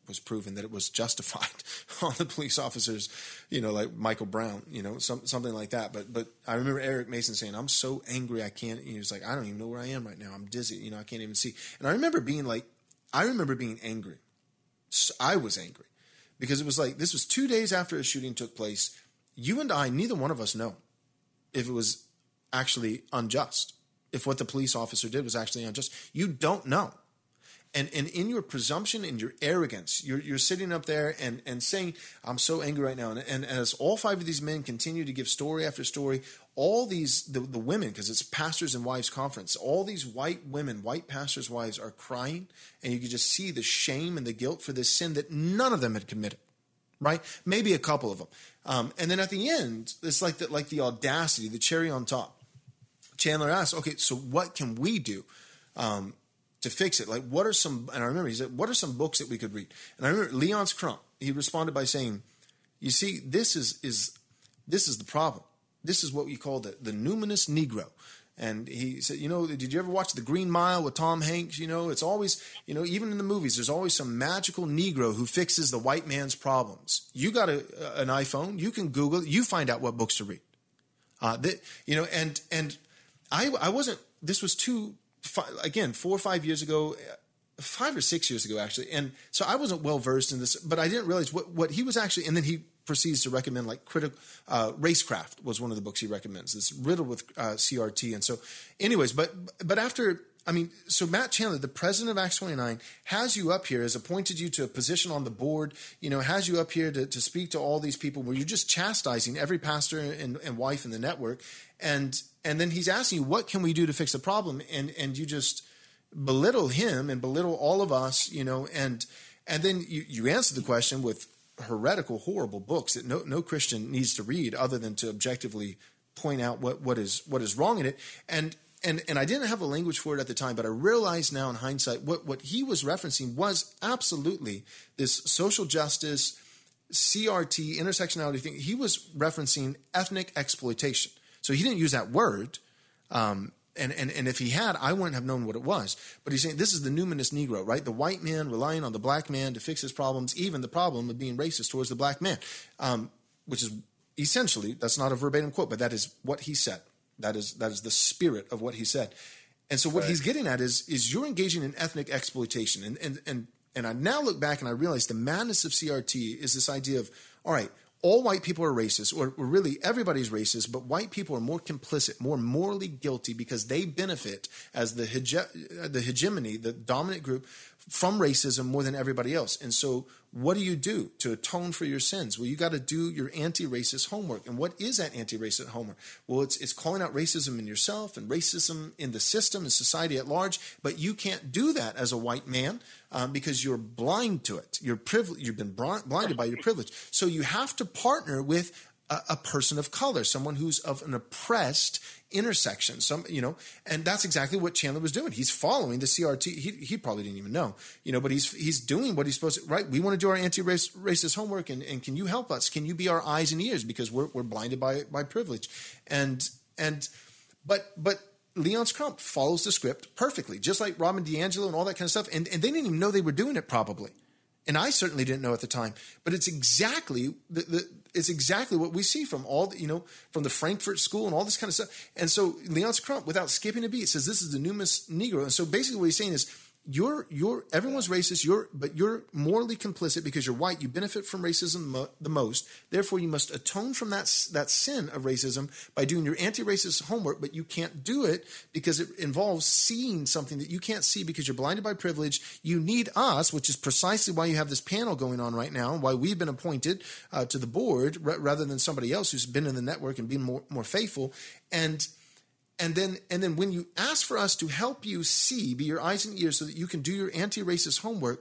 was proven that it was justified on the police officers, you know, like Michael Brown, you know, some, something like that. But but I remember Eric Mason saying, I'm so angry I can't, he was like, I don't even know where I am right now. I'm dizzy, you know, I can't even see. And I remember being like, I remember being angry. So I was angry because it was like, this was two days after a shooting took place. You and I, neither one of us know if it was actually unjust, if what the police officer did was actually unjust. You don't know. And and in your presumption and your arrogance, you're you're sitting up there and, and saying, I'm so angry right now. And, and as all five of these men continue to give story after story, all these, the, the women, because it's pastors and wives conference, all these white women, white pastors' wives are crying. And you can just see the shame and the guilt for this sin that none of them had committed, right? Maybe a couple of them. Um, and then at the end, it's like the, like the audacity, the cherry on top. Chandler asks, okay, so what can we do? Um, to fix it? Like, what are some, and I remember he said, what are some books that we could read? And I remember Leonce Crump, he responded by saying, you see, this is, is, this is the problem. This is what we call the, the numinous Negro. And he said, you know, did you ever watch The Green Mile with Tom Hanks? You know, it's always, you know, even in the movies, there's always some magical Negro who fixes the white man's problems. You got a, an iPhone, you can Google it, you find out what books to read. Uh, that, you know, and, and I, I wasn't, this was too, again, four or five years ago, five or six years ago, actually. And so I wasn't well versed in this, but I didn't realize what, what he was actually, and then he proceeds to recommend like critical, uh, Racecraft was one of the books he recommends. It's riddled with uh, C R T. And so anyways, but, but after, I mean, so Matt Chandler, the president of Acts twenty-nine, has you up here, has appointed you to a position on the board, you know, has you up here to, to speak to all these people where you're just chastising every pastor and, and wife in the network. And, and then he's asking you, what can we do to fix the problem? And, and you just belittle him and belittle all of us, you know, and, and then you, you answer the question with heretical, horrible books that no, no Christian needs to read other than to objectively point out what, what is, what is wrong in it. And, And and I didn't have a language for it at the time, but I realize now in hindsight what, what he was referencing was absolutely this social justice, C R T, intersectionality thing. He was referencing ethnic exploitation. So he didn't use that word. Um, and, and, and if he had, I wouldn't have known what it was. But he's saying this is the numinous Negro, right? The white man relying on the black man to fix his problems, even the problem of being racist towards the black man, um, which is essentially, that's not a verbatim quote, but that is what he said. That is that is the spirit of what he said. And so what right. he's getting at is is you're engaging in ethnic exploitation. And and and and I now look back and I realize the madness of C R T is this idea of, all right, all white people are racist, or, or really everybody's racist, but white people are more complicit, more morally guilty because they benefit as the hege- the hegemony, the dominant group, from racism more than everybody else. And so what do you do to atone for your sins? Well, you got to do your anti-racist homework. And what is that anti-racist homework? Well, it's it's calling out racism in yourself and racism in the system and society at large. But you can't do that as a white man um, because you're blind to it. You're privile- You've been blinded by your privilege. So you have to partner with a, a person of color, someone who's of an oppressed intersection, some, you know, and that's exactly what Chandler was doing. He's following the C R T. He, he probably didn't even know, you know, but he's, he's doing what he's supposed to, right? We want to do our anti-racist homework and, and can you help us? Can you be our eyes and ears? Because we're, we're blinded by, by privilege. And, and, but, but Leonce Crump follows the script perfectly, just like Robin DiAngelo and all that kind of stuff. And, and they didn't even know they were doing it probably. And I certainly didn't know at the time, but it's exactly the, the it's exactly what we see from all the, you know, from the Frankfurt School and all this kind of stuff. And so Leonce Crump, without skipping a beat, says this is the numinous Negro. And so basically what he's saying is you're you're everyone's racist, you're but you're morally complicit because you're white. You benefit from racism mo- the most. Therefore, you must atone from that that sin of racism by doing your anti-racist homework. But you can't do it because it involves seeing something that you can't see because you're blinded by privilege. You need us, which is precisely why you have this panel going on right now, why we've been appointed uh, to the board r- rather than somebody else who's been in the network and been more more faithful. And And then and then when you ask for us to help you see, be your eyes and ears so that you can do your anti-racist homework,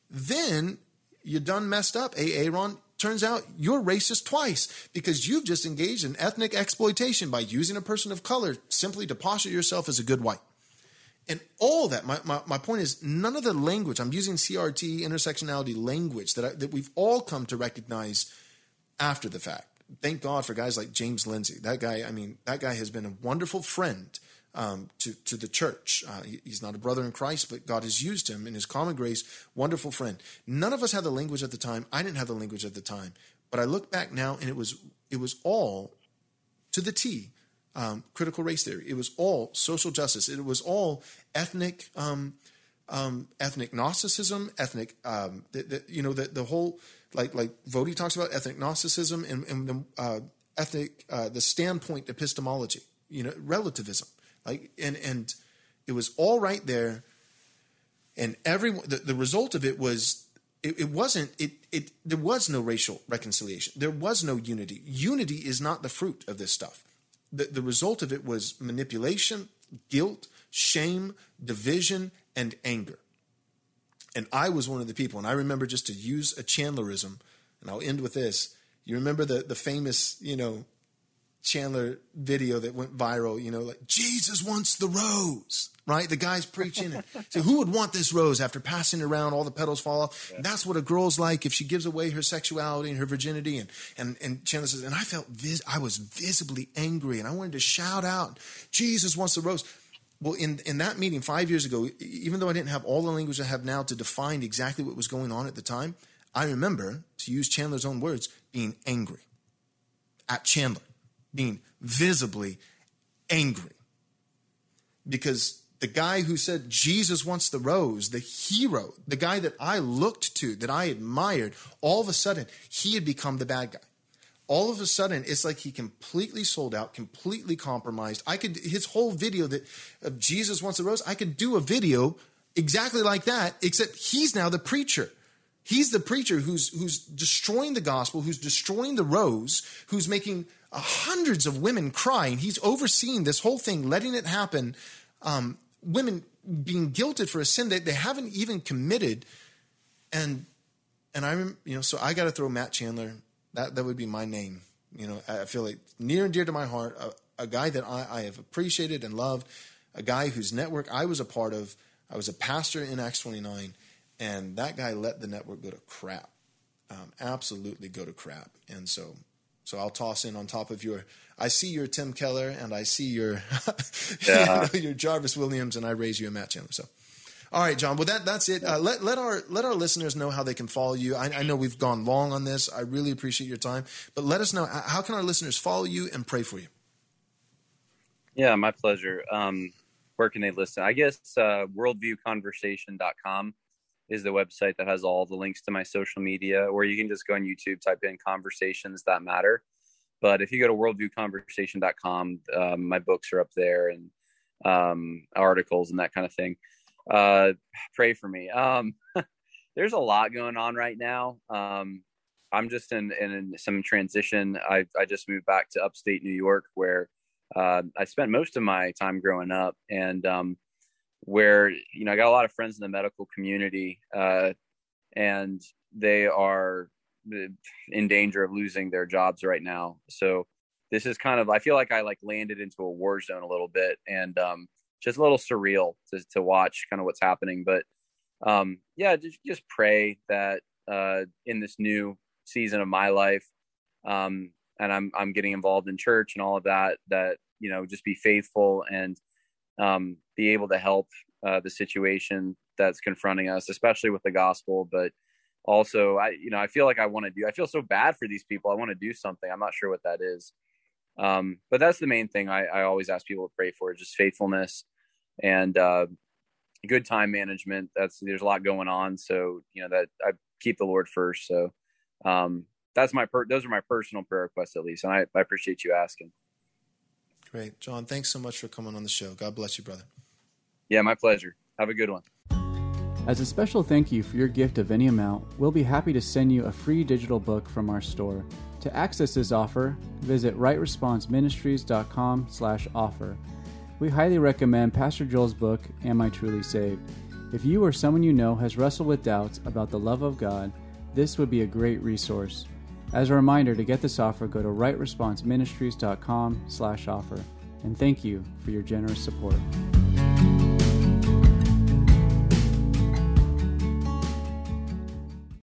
then you done messed up. Aaron, turns out you're racist twice because you've just engaged in ethnic exploitation by using a person of color simply to posture yourself as a good white. And all that, my, my, my point is none of the language, I'm using C R T, intersectionality language that I, that we've all come to recognize after the fact. Thank God for guys like James Lindsay. That guy, I mean, that guy has been a wonderful friend um, to, to the church. Uh, he, he's not a brother in Christ, but God has used him in his common grace. Wonderful friend. None of us had the language at the time. I didn't have the language at the time. But I look back now, and it was it was all to the T, um, critical race theory. It was all social justice. It was all ethnic um, um, ethnic Gnosticism, ethnic um, the, the, you know the the whole like like Voddie talks about ethnic Gnosticism and, and the uh, ethnic uh, the standpoint epistemology. You know, relativism. Like and and it was all right there, and everyone the, the result of it was. It, it wasn't, it, it, there was no racial reconciliation. There was no unity. Unity is not the fruit of this stuff. The, the result of it was manipulation, guilt, shame, division, and anger. And I was one of the people, and I remember, just to use a Chandlerism, and I'll end with this. You remember the, the famous, you know, Chandler video that went viral, you know, like, Jesus wants the rose, right? The guy's preaching. And so who would want this rose after passing it around, all the petals fall off? Yeah. That's what a girl's like if she gives away her sexuality and her virginity. And and, and Chandler says, and I felt, vis- I was visibly angry, and I wanted to shout out, Jesus wants the rose. Well, in, in that meeting five years ago, even though I didn't have all the language I have now to define exactly what was going on at the time, I remember, to use Chandler's own words, being angry at Chandler. Being visibly angry, because the guy who said Jesus wants the rose, the hero, the guy that I looked to, that I admired, all of a sudden he had become the bad guy. All of a sudden, it's like he completely sold out, completely compromised. I could his whole video that of Jesus wants the rose. I could do a video exactly like that, except he's now the preacher. He's the preacher who's who's destroying the gospel, who's destroying the rose, who's making uh, hundreds of women cry. And he's overseeing this whole thing, letting it happen. Um, women being guilted for a sin that they haven't even committed. And and I, you know, so I got to throw Matt Chandler. That that would be my name. You know, I feel like near and dear to my heart, a, a guy that I, I have appreciated and loved, a guy whose network I was a part of. I was a pastor in Acts twenty-nine. And that guy let the network go to crap, um, absolutely go to crap. And so, so I'll toss in on top of your. I see your Tim Keller, and I see your, yeah. you know, your Jarvis Williams, and I raise you a Matt Chandler. So, all right, John. Well, that that's it. Uh, let let our let our listeners know how they can follow you. I, I know we've gone long on this. I really appreciate your time, but let us know, how can our listeners follow you and pray for you. Yeah, my pleasure. Um, where can they listen? I guess uh, worldview conversation dot com. is the website that has all the links to my social media, or you can just go on YouTube, type in Conversations That Matter. But if you go to worldview conversation dot com, um, my books are up there, and um, articles and that kind of thing. Uh, pray for me. Um, there's a lot going on right now. Um, I'm just in, in some transition. I, I just moved back to upstate New York, where uh, I spent most of my time growing up, and um, where, you know, I got a lot of friends in the medical community, uh, and they are in danger of losing their jobs right now. So this is kind of, I feel like I like landed into a war zone a little bit, and um, just a little surreal to, to watch kind of what's happening. But um, yeah, just, just pray that uh, in this new season of my life, um, and I'm, I'm getting involved in church and all of that, that, you know, just be faithful and um, be able to help uh, the situation that's confronting us, especially with the gospel. But also, I, you know, I feel like I want to do, I feel so bad for these people. I want to do something. I'm not sure what that is. Um, but that's the main thing I, I always ask people to pray for, just faithfulness and uh, good time management. That's, there's a lot going on. So, you know, that I keep the Lord first. So um, that's my, per- those are my personal prayer requests, at least. And I, I appreciate you asking. Great. John, thanks so much for coming on the show. God bless you, brother. Yeah, my pleasure. Have a good one. As a special thank you for your gift of any amount, we'll be happy to send you a free digital book from our store. To access this offer, visit right response ministries dot com slash offer. We highly recommend Pastor Joel's book, Am I Truly Saved? If you or someone you know has wrestled with doubts about the love of God, this would be a great resource. As a reminder, to get this offer, go to right response ministries dot com slash offer. And thank you for your generous support.